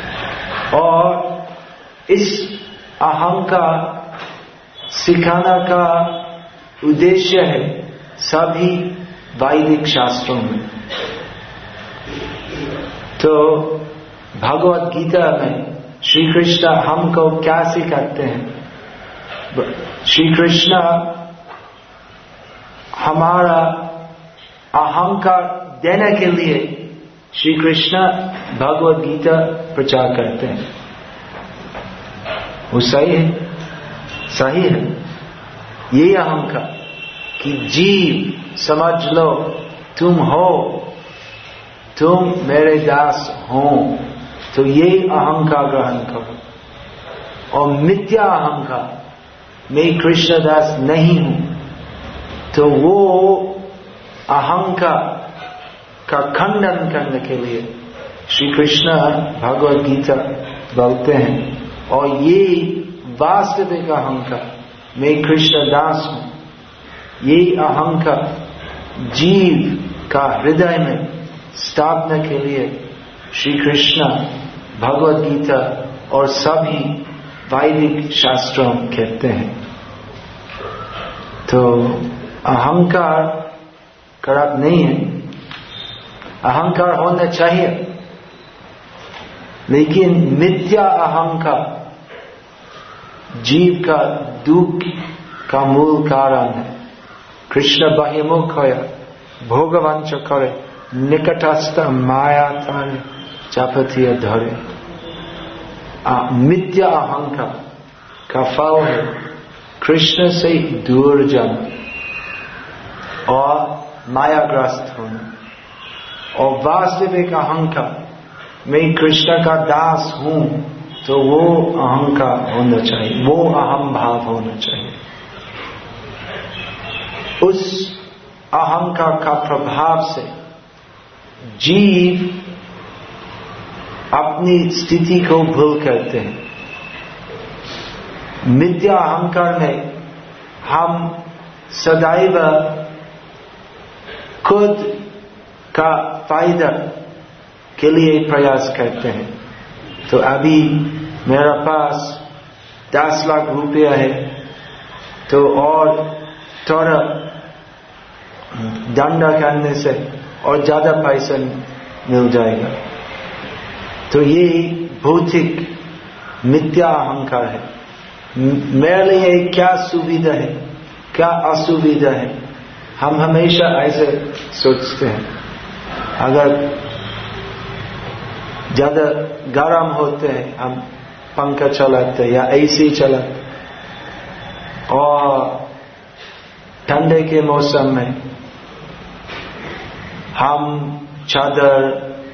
और इस अहंकार सिखाना का उद्देश्य है सभी वैदिक शास्त्रों में। तो भगवत गीता में श्री कृष्ण हमको क्या सिखाते हैं? श्री कृष्ण हमारा अहंकार देने के लिए श्री कृष्ण भगवत गीता प्रचार करते हैं। वो सही है, सही है। ये अहंकार कि जीव समझ लो तुम हो, तुम मेरे दास हो, तो ये अहंकार ग्रहण करो। और मिथ्या अहंकार मैं कृष्ण दास नहीं हूं, तो वो अहंकार का खंडन करने के लिए श्री कृष्ण भगवद गीता बोलते हैं। और ये वास्तविक अहंकार मैं कृष्ण दास हूं, ये अहंकार जीव का हृदय में स्थापना के लिए श्री कृष्ण भगवद गीता और सभी वैदिक शास्त्रों कहते हैं। तो अहंकार खराब नहीं है, अहंकार होना चाहिए, लेकिन मिथ्या अहंकार जीव का दुख का मूल कारण है। कृष्ण बहिमुख होया भोगवंश करे, निकटस्थ माया ताने चापतिया धरे। मिथ्या अहंकार का फल है कृष्ण से दूर जाना और मायाग्रस्त होना। और वास्तविक अहंकार मैं कृष्ण का दास हूं, तो वो अहंकार होना चाहिए, वो अहम भाव होना चाहिए। उस अहंकार का प्रभाव से जीव अपनी स्थिति को भूल करते हैं। मिथ्या अहंकार में हम सदैव खुद का फायदा के लिए प्रयास करते हैं। तो अभी मेरा पास दस लाख रुपया है, तो और थोड़ा धंधा करने से और ज्यादा पैसा मिल जाएगा। तो ये भौतिक मिथ्या अहंकार है। मेरे लिए क्या सुविधा है, क्या असुविधा है, हम हमेशा ऐसे सोचते हैं। अगर ज्यादा गर्म होते हैं हम पंखा चलाते या एसी चलाते, और ठंडे के मौसम में हम चादर,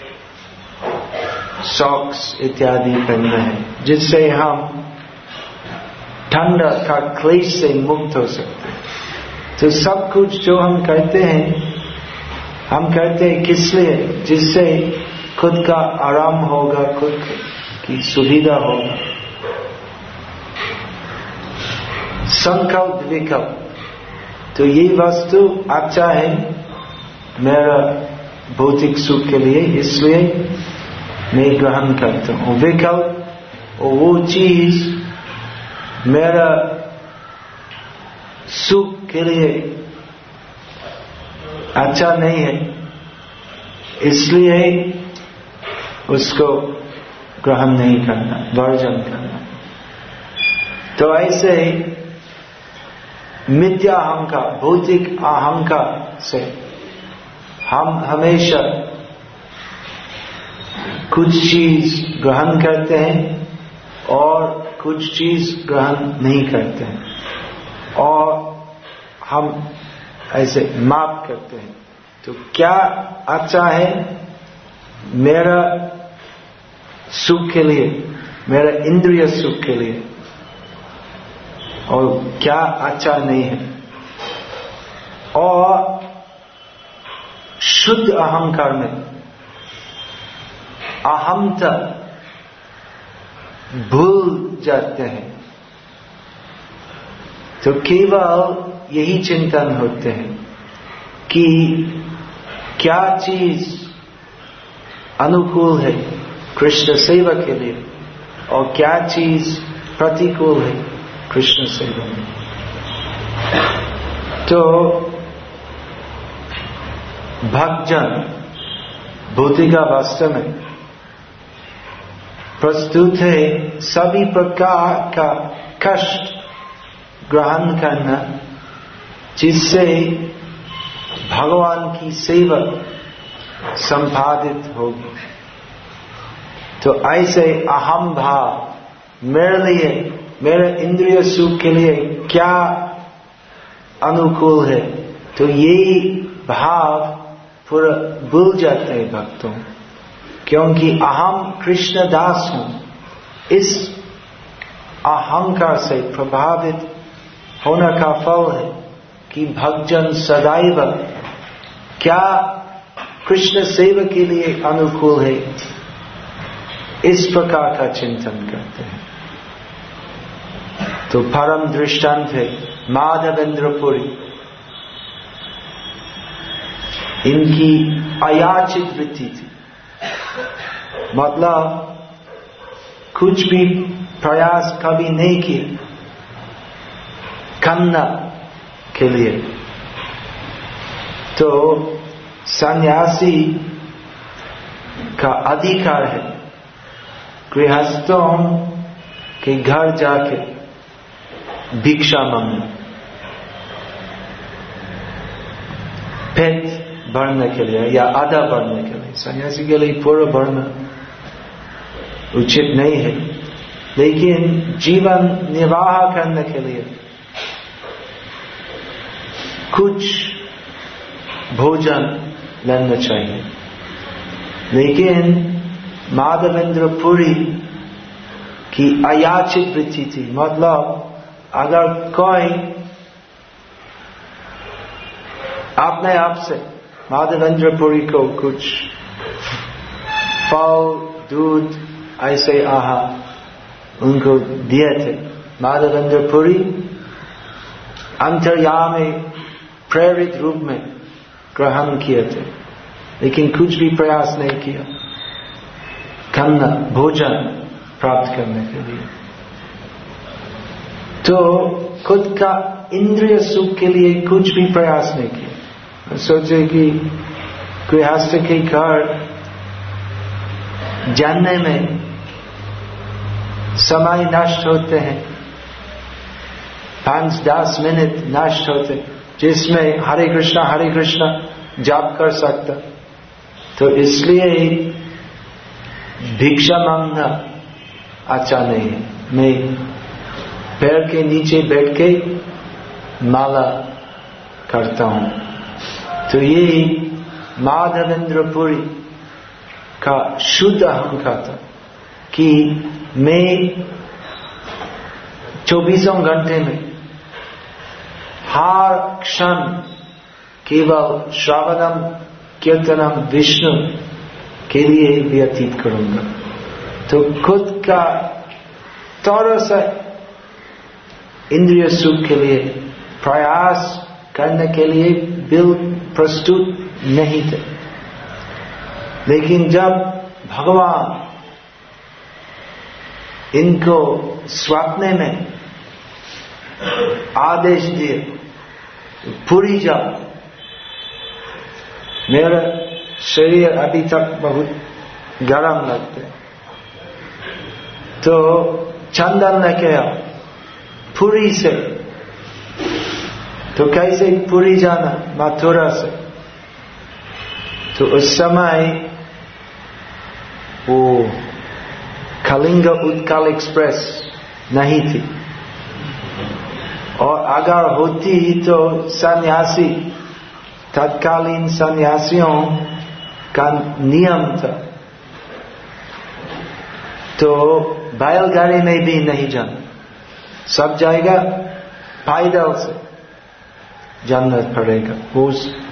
सॉक्स इत्यादि पहनते हैं, जिससे हम ठंडा का क्लेश से मुक्त हो सकते हैं। तो सब कुछ जो हम करते हैं, हम करते हैं किस लिए? जिससे खुद का आराम होगा, खुद की सुविधा होगा। संकल्प विकल्प, तो ये वस्तु अच्छा है मेरा भौतिक सुख के लिए, इसलिए मैं ग्रहण करता हूँ। विकल्प, और वो चीज मेरा सुख के लिए अच्छा नहीं है, इसलिए उसको ग्रहण नहीं करना, वर्जन करना। तो ऐसे मिथ्या अहंकार, भौतिक अहंकार से हम हमेशा कुछ चीज ग्रहण करते हैं और कुछ चीज ग्रहण नहीं करते हैं। और हम ऐसे माप करते हैं। तो क्या अच्छा है मेरा सुख के लिए, मेरा इंद्रिय सुख के लिए, और क्या अच्छा नहीं है। और शुद्ध अहंकार में अहमता भूल जाते हैं, तो केवल यही चिंतन होते हैं कि क्या चीज अनुकूल है कृष्ण सेवा के लिए और क्या चीज प्रतिकूल है कृष्ण सेवा में। तो भक्तजन भौतिकावस्था में प्रस्तुत है सभी प्रकार का कष्ट ग्रहण करना जिससे भगवान की सेवा संपादित होगी। तो ऐसे अहम भाव मेरे लिए, मेरे इंद्रिय सुख के लिए क्या अनुकूल है, तो यही भाव पूरा भूल जाते हैं भक्तों, क्योंकि अहम कृष्ण दास हूं। इस अहंकार से प्रभावित होने का फल है कि भक्तजन सदैव क्या कृष्ण सेवा के लिए अनुकूल है, इस प्रकार का चिंतन करते हैं। तो परम दृष्टांत है माधवेंद्र पुरी। इनकी अयाचित वृत्ति थी, मतलब कुछ भी प्रयास कभी नहीं किया करना के लिए। तो सन्यासी का अधिकार है गृहस्थों के घर जाके भिक्षा मांगना, पेट भरने के लिए या आधा भरने के लिए। सन्यासी के लिए पूरा भरना उचित नहीं है, लेकिन जीवन निर्वाह करने के लिए कुछ भोजन लेना चाहिए। लेकिन माधवेंद्र पुरी की अयाचित वृत्ति थी, मतलब अगर कोई अपने आप से माधवेंद्र पुरी को कुछ फल दूध ऐसे आहार उनको दिए थे, माधवेंद्र पुरी अंतर्यामी प्रेरित रूप में ग्रहण किए थे, लेकिन कुछ भी प्रयास नहीं किया खाना भोजन प्राप्त करने के लिए। तो खुद का इंद्रिय सुख के लिए कुछ भी प्रयास नहीं किया। सोचे कि गृहस्थ के घर जानने में समय नष्ट होते हैं, पांच दस मिनट नष्ट होते, जिसमें हरे कृष्णा हरे कृष्णा जाप कर सकता। तो इसलिए भिक्षा मांगना अच्छा नहीं है। मैं पैर के नीचे बैठ के माला करता हूं। तो ये माधवेंद्र पुरी का शुद्ध अहंकार था कि मैं चौबीसों घंटे में हर क्षण केवल श्रवणम कीर्तनम विष्णु के लिए व्यतीत करूंगा। तो खुद का थोड़ा सा इंद्रिय सुख के लिए प्रयास करने के लिए बिल प्रस्तुत नहीं थे। लेकिन जब भगवान इनको स्वप्न में आदेश दिए पुरी जाओ, मेरा शरीर अभी तक बहुत गर्म लगते, तो चंदन ने कहा पुरी से। तो कैसे पुरी जाना? मथुरा से। तो उस समय वो कलिंग उत्कल एक्सप्रेस नहीं थी, और अगर होती तो सन्यासी तत्कालीन सन्यासियों का नियम था। तो बैलगाड़ी में भी नहीं जाना, सब जाएगा पैदल से जाना पड़ेगा, वो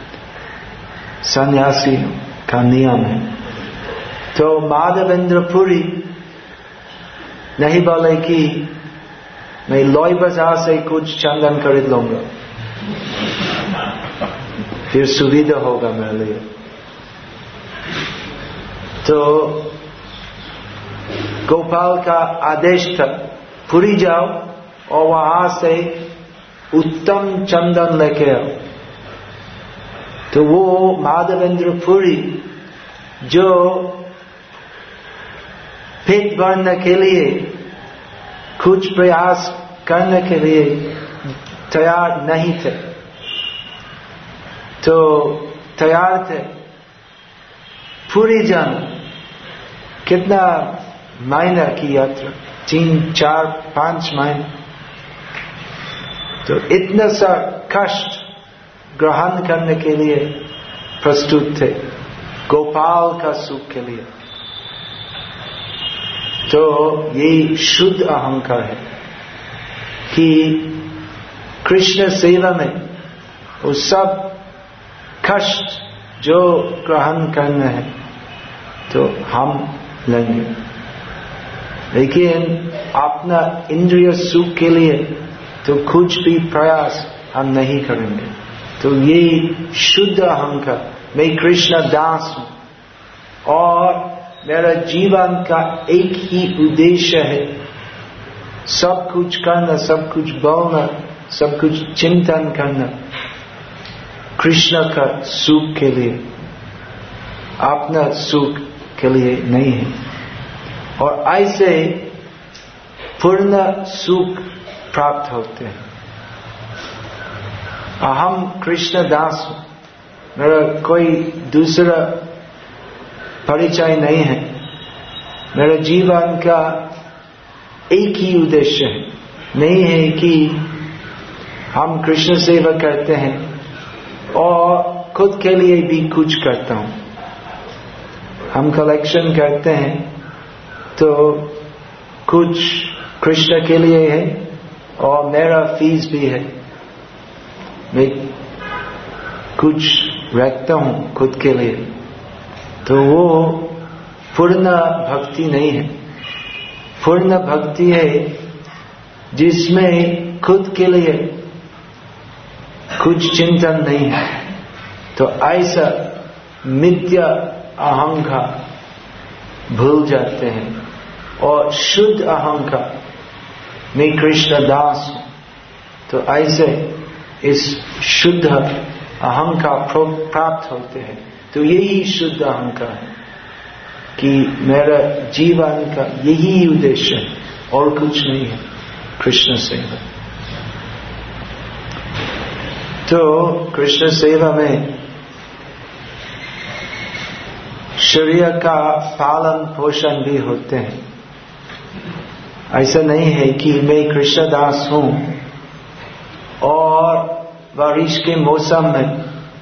सन्यासी का नियम है। तो माधवेंद्र पुरी नहीं बोले कि मैं लोई बाजार से कुछ चंदन खरीद लूंगा, फिर सुविधा होगा मेरे लिए। तो गोपाल का आदेश था पुरी जाओ और वहां से उत्तम चंदन लेके आओ। तो वो माधवेंद्र पुरी जो पेट भरने के लिए कुछ प्रयास करने के लिए तैयार नहीं थे, तो तैयार थे पूरी जान कितना महीना की यात्रा, तीन चार पांच महीने। तो इतना सा कष्ट ग्रहण करने के लिए प्रस्तुत थे गोपाल का सुख के लिए। तो ये शुद्ध अहंकार है कि कृष्ण सेवा में वो सब कष्ट जो ग्रहण करना है तो हम लेंगे, लेकिन अपना इंद्रिय सुख के लिए तो कुछ भी प्रयास हम नहीं करेंगे। तो ये शुद्ध अहंकार, मैं कृष्ण दास हूं और मेरा जीवन का एक ही उद्देश्य है, सब कुछ करना, सब कुछ बोलना, सब कुछ चिंतन करना कृष्ण का सुख के लिए, अपना सुख के लिए नहीं है। और ऐसे पूर्ण सुख प्राप्त होते हैं। अहम कृष्ण दास हूं, मेरा कोई दूसरा परिचय नहीं है, मेरा जीवन का एक ही उद्देश्य है, नहीं है कि हम कृष्ण सेवा करते हैं और खुद के लिए भी कुछ करता हूं। हम कलेक्शन करते हैं तो कुछ कृष्ण के लिए है और मेरा फीस भी है, मैं कुछ रखता हूं खुद के लिए। तो वो पूर्ण भक्ति नहीं है। पूर्ण भक्ति है जिसमें खुद के लिए कुछ चिंतन नहीं है। तो ऐसा मिथ्या अहंकार भूल जाते हैं और शुद्ध अहंकार, मैं कृष्ण दास हूं, तो ऐसे इस शुद्ध अहंकार प्राप्त होते हैं। तो यही शुद्ध अहंकार है कि मेरा जीवन का यही उद्देश्य है और कुछ नहीं है, कृष्ण सेवा। तो कृष्ण सेवा में शरीर का पालन पोषण भी होते हैं। ऐसा नहीं है कि मैं कृष्णदास हूं और बारिश के मौसम में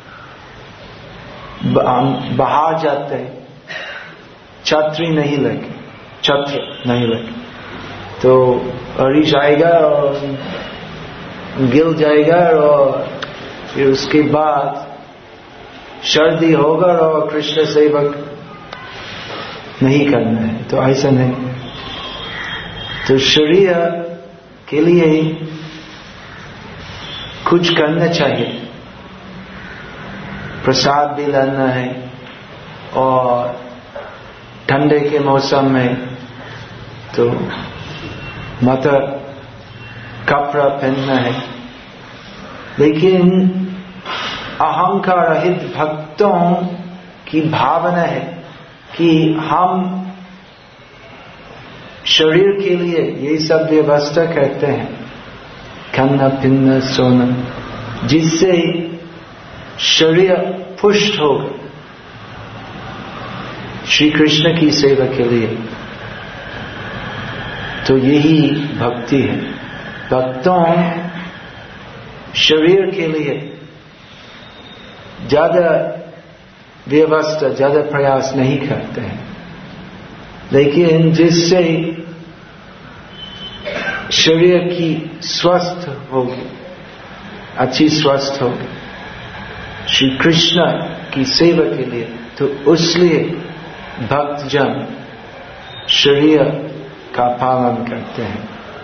बाहर जाते हैं, छतरी नहीं लगे, छत्र नहीं लगे, तो बारिश आएगा और गिर जाएगा और फिर उसके बाद सर्दी होगा और कृष्ण सेवक नहीं करना है। तो ऐसा नहीं। तो शरीर के लिए कुछ करना चाहिए, प्रसाद भी लेना है और ठंडे के मौसम में तो मात्र कपड़ा पहनना है। लेकिन अहंकार रहित भक्तों की भावना है कि हम शरीर के लिए ये सब व्यवस्था करते हैं, खाना पीना सोना, जिससे शरीर पुष्ट होगा श्री कृष्ण की सेवा के लिए। तो यही भक्ति है। भक्तों शरीर के लिए ज्यादा व्यवस्था, ज्यादा प्रयास नहीं करते हैं, लेकिन जिससे शरीर की स्वस्थ होगी, अच्छी स्वस्थ होगी श्री कृष्ण की सेवा के लिए, तो उसलिए भक्तजन शरीर का पालन करते हैं।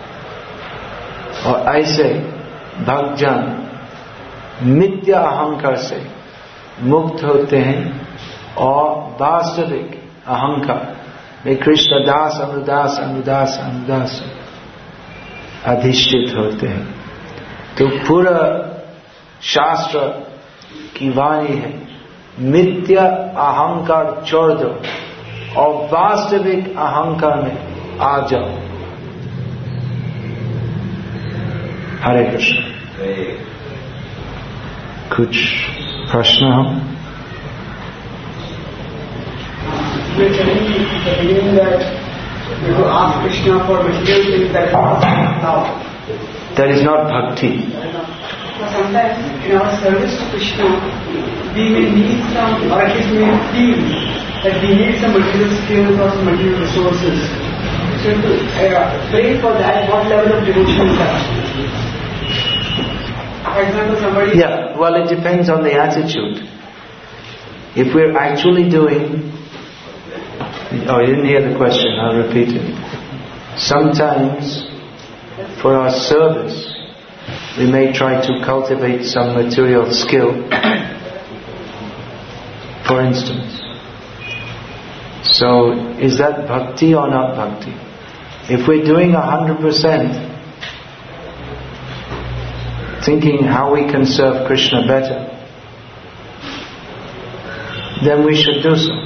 और ऐसे भक्तजन मिथ्या अहंकार से मुक्त होते हैं और वास्तविक अहंकार में कृष्ण दास अनुदास अनुदास अनुदास अधिष्ठित होते हैं। तो पूरा शास्त्र की वाणी है, मिथ्या अहंकार छोड़ दो और वास्तविक अहंकार में आ जाओ। हरे कृष्ण। कुछ प्रश्न हम That is not bhakti. Sometimes in our service to Krishna, we may need some, or at least we may feel that we need some material skills or some material resources. So to uh, pray for that, what level of devotion is that? For example, somebody... Yeah, well, it depends on the attitude. If we're actually doing... Oh, you didn't hear the question, I'll repeat it. Sometimes, for our service, we may try to cultivate some material skill, for instance. So, is that bhakti or not bhakti? If we're doing a hundred percent, thinking how we can serve Krishna better, then we should do so.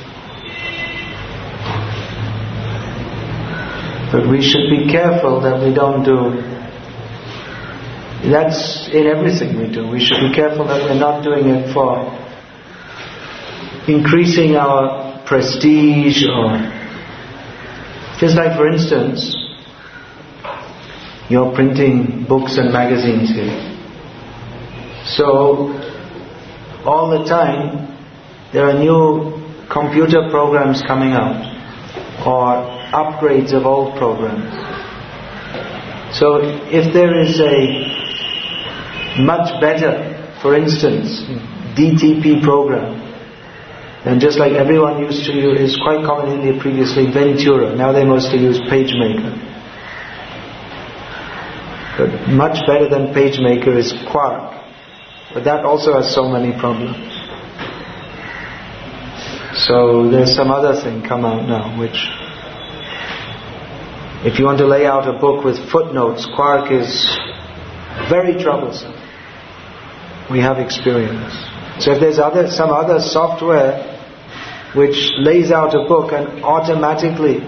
But we should be careful that we don't do... That's in everything we do. We should be careful that we're not doing it for increasing our prestige or... Just like, for instance, you're printing books and magazines here. So, all the time, there are new computer programs coming out, or upgrades of old programs. So, if there is a much better, for instance, D T P program, then just like everyone used to use, is quite common in India previously, Ventura. Now they mostly use PageMaker. But much better than PageMaker is Quark. But that also has so many problems. So there's some other thing come out now, which, if you want to lay out a book with footnotes, Quark is very troublesome. We have experience. So if there's other some other software which lays out a book and automatically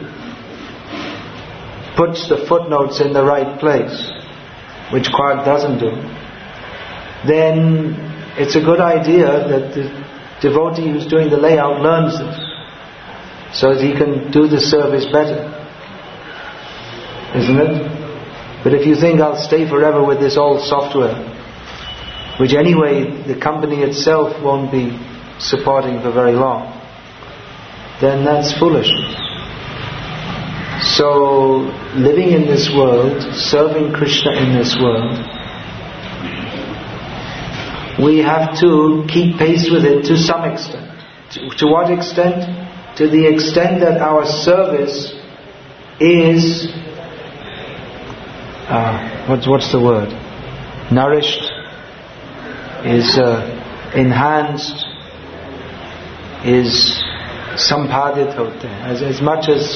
puts the footnotes in the right place, which Quark doesn't do, then it's a good idea that the devotee who's doing the layout learns this, so that he can do the service better. Isn't it? But if you think I'll stay forever with this old software, which anyway the company itself won't be supporting for very long, then that's foolishness. So, living in this world, serving Krishna in this world, we have to keep pace with it to some extent. To, to what extent? To the extent that our service is, uh, what's, what's the word? Nourished, is uh, enhanced, is sampadit hote. As, as much as,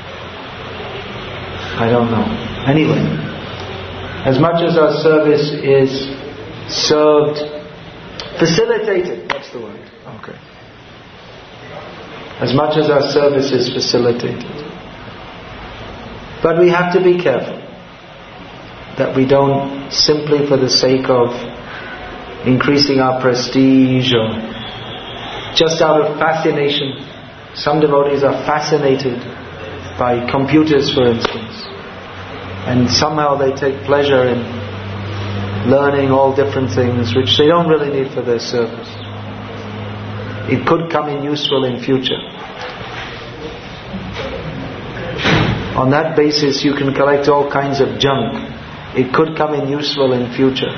I don't know. Anyway, as much as our service is served, facilitated, that's the word. Okay. As much as our service is facilitated. But we have to be careful that we don't, simply for the sake of increasing our prestige or just out of fascination. Some devotees are fascinated by computers, for instance, and somehow they take pleasure in learning all different things which they don't really need for their service. it could come in useful in future. On that basis you can collect all kinds of junk. It could come in useful in future.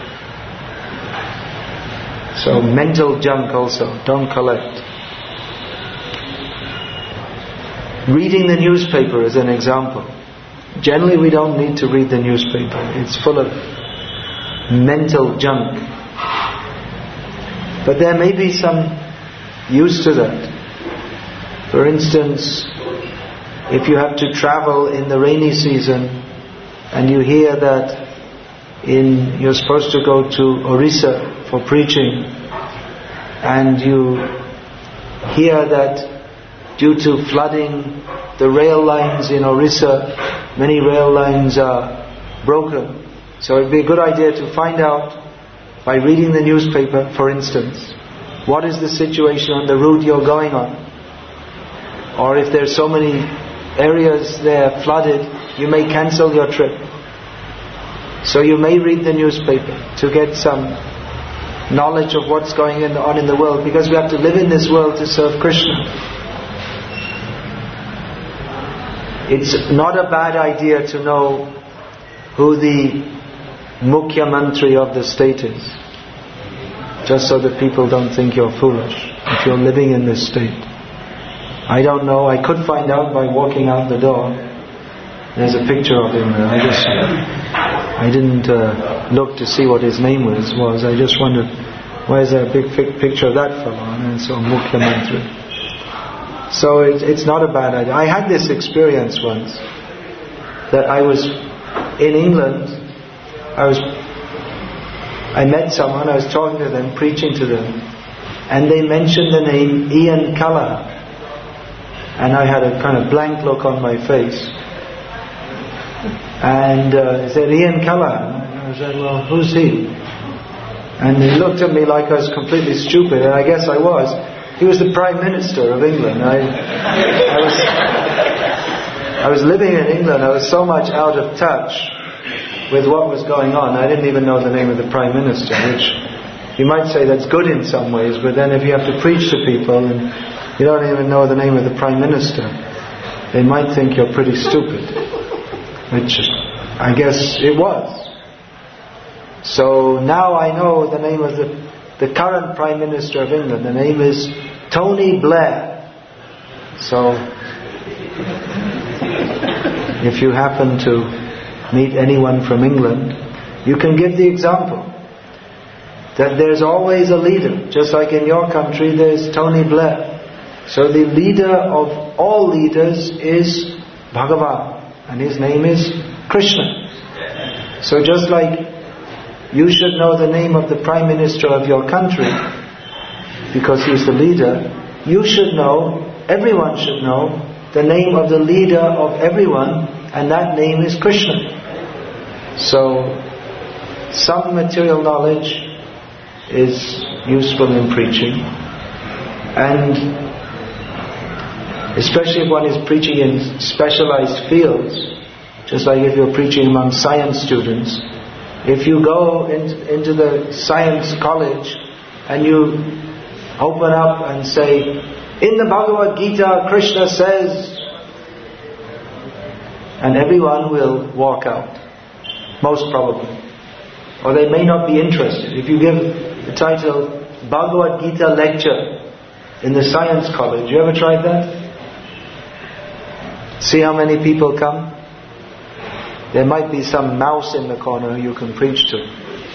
So mental junk also, don't collect. Reading the newspaper is an example. Generally we don't need to read the newspaper. It's full of mental junk. But there may be some use to that. For instance, if you have to travel in the rainy season and you hear that in you're supposed to go to Orissa for preaching, and you hear that due to flooding the rail lines in Orissa, many rail lines are broken. So it'd be a good idea to find out by reading the newspaper, for instance, what is the situation on the route you're going on. Or if there's so many areas there flooded, you may cancel your trip. So you may read the newspaper to get some knowledge of what's going on in the world, because we have to live in this world to serve Krishna. It's not a bad idea to know who the Mukhya Mantri of the state is, just so that people don't think you're foolish if you're living in this state. I don't know, I could find out by walking out the door. There's a picture of him there. I just I didn't uh, look to see what his name was, was. I just wondered, why is there a big fi- picture of that fellow? And so Mukhya Mantri. So it, it's not a bad idea. I had this experience once, that I was in England, I was, I met someone, I was talking to them, preaching to them, and they mentioned the name Ian Callaghan. And I had a kind of blank look on my face. And uh, he said, Ian Callaghan. And I said, well, who's he? And he looked at me like I was completely stupid, and I guess I was. He was the Prime Minister of England. I, I was I was living in England. I was so much out of touch with what was going on. I didn't even know the name of the Prime Minister, which you might say that's good in some ways, but then if you have to preach to people and you don't even know the name of the Prime Minister, they might think you're pretty stupid, which I guess it was. So now I know the name of the the current Prime Minister of England. The name is Tony Blair. So if you happen to meet anyone from England, you can give the example that there's always a leader. Just like in your country there's Tony Blair. So the leader of all leaders is Bhagavan, and his name is Krishna. So just like you should know the name of the Prime Minister of your country because he's the leader, you should know, everyone should know the name of the leader of everyone, and that name is Krishna. So some material knowledge is useful in preaching, and especially if one is preaching in specialized fields, just like if you're preaching among science students. If you go in, into the science college and you open up and say, in the Bhagavad Gita, Krishna says, and everyone will walk out, most probably. Or they may not be interested. If you give the title Bhagavad Gita lecture in the science college, you ever tried that? See how many people come? There might be some mouse in the corner you can preach to.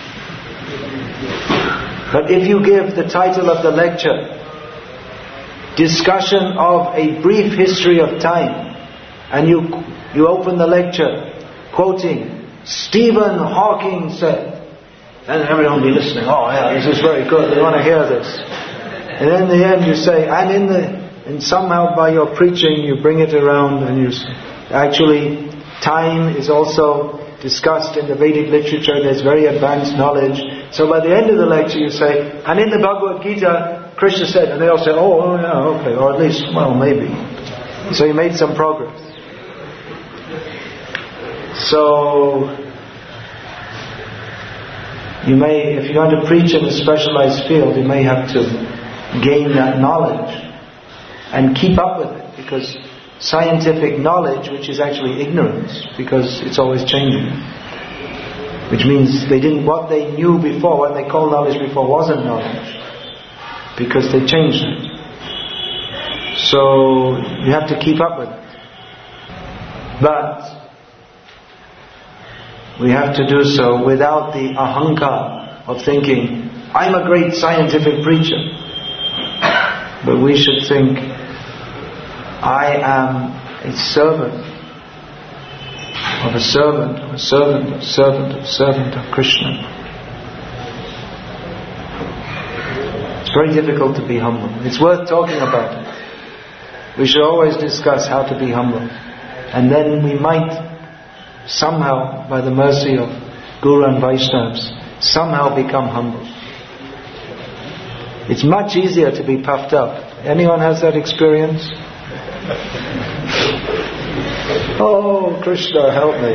But if you give the title of the lecture, Discussion of a Brief History of Time, and you you open the lecture quoting Stephen Hawking said, then everyone will be listening. Oh yeah, this is very good. We want to hear this. And then in the end you say, and in the and somehow by your preaching you bring it around and you say, actually time is also discussed in the Vedic literature. There's very advanced knowledge. So by the end of the lecture you say, and in the Bhagavad Gita, Krishna said, and they all say, oh, oh yeah, okay, or at least, well, maybe. So you made some progress. So you may, if you're going to preach in a specialized field, you may have to gain that knowledge and keep up with it, because scientific knowledge, which is actually ignorance, because it's always changing, which means they didn't, what they knew before, what they called knowledge before, wasn't knowledge, because they changed it. So you have to keep up with it. But we have to do so without the ahankar of thinking, I'm a great scientific preacher. But we should think, I am a servant of a servant, of a servant, of a servant, of a servant of Krishna. It's very difficult to be humble. It's worth talking about it. We should always discuss how to be humble. And then we might somehow, by the mercy of Guru and Vaishnavas, somehow become humble. It's much easier to be puffed up. Anyone has that experience? Oh, Krishna, help me.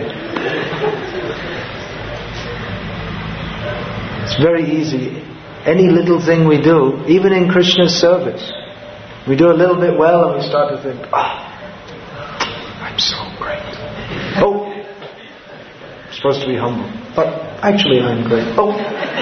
It's very easy. Any little thing we do, even in Krishna's service, we do a little bit well and we start to think, ah, oh, I'm so great. Oh, I'm supposed to be humble, but actually I'm great. Oh.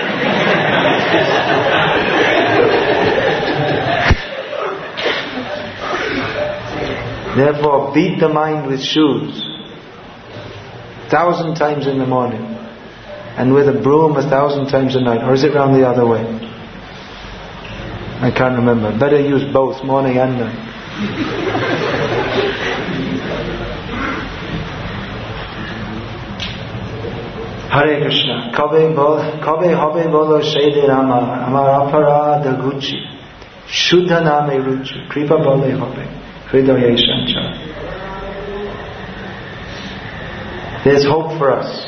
Therefore, beat the mind with shoes thousand times in the morning, and with a broom a thousand times a night. Or is it round the other way? I can't remember. Better use both, morning and night. Hare Krishna. Kabe hobe bolo shede rama amar aparada gucci shuddha name ruchi kripa bole hobe hridaya shancha. There's hope for us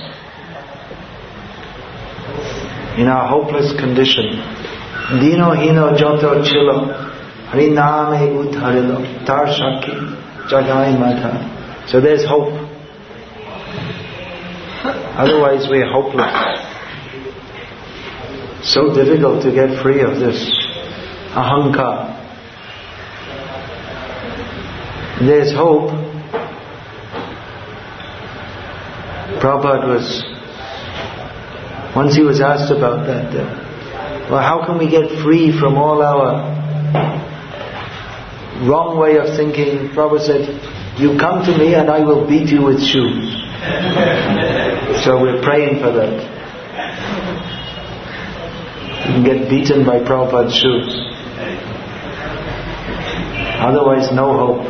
in our hopeless condition. Dino hino joto chilo hariname udharilo tar shaki jagai madha. So there's hope. Otherwise we're hopeless. So difficult to get free of this ahankar. There's hope. Prabhupada was, once he was asked about that, uh, well, how can we get free from all our wrong way of thinking? Prabhupada said, you come to me and I will beat you with shoes. So we're praying for that. You can get beaten by Prabhupada's shoes. Otherwise, no hope.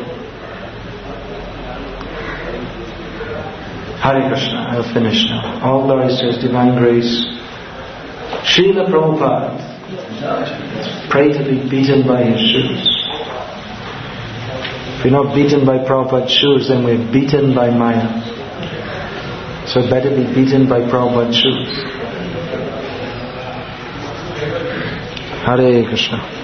Hare Krishna. I'll finish now. All glories to His divine grace. Srila Prabhupada. Pray to be beaten by his shoes. If we're not beaten by Prabhupada's shoes, then we're beaten by Maya. So better be beaten by Prabhupada's shoes. Hare Krishna.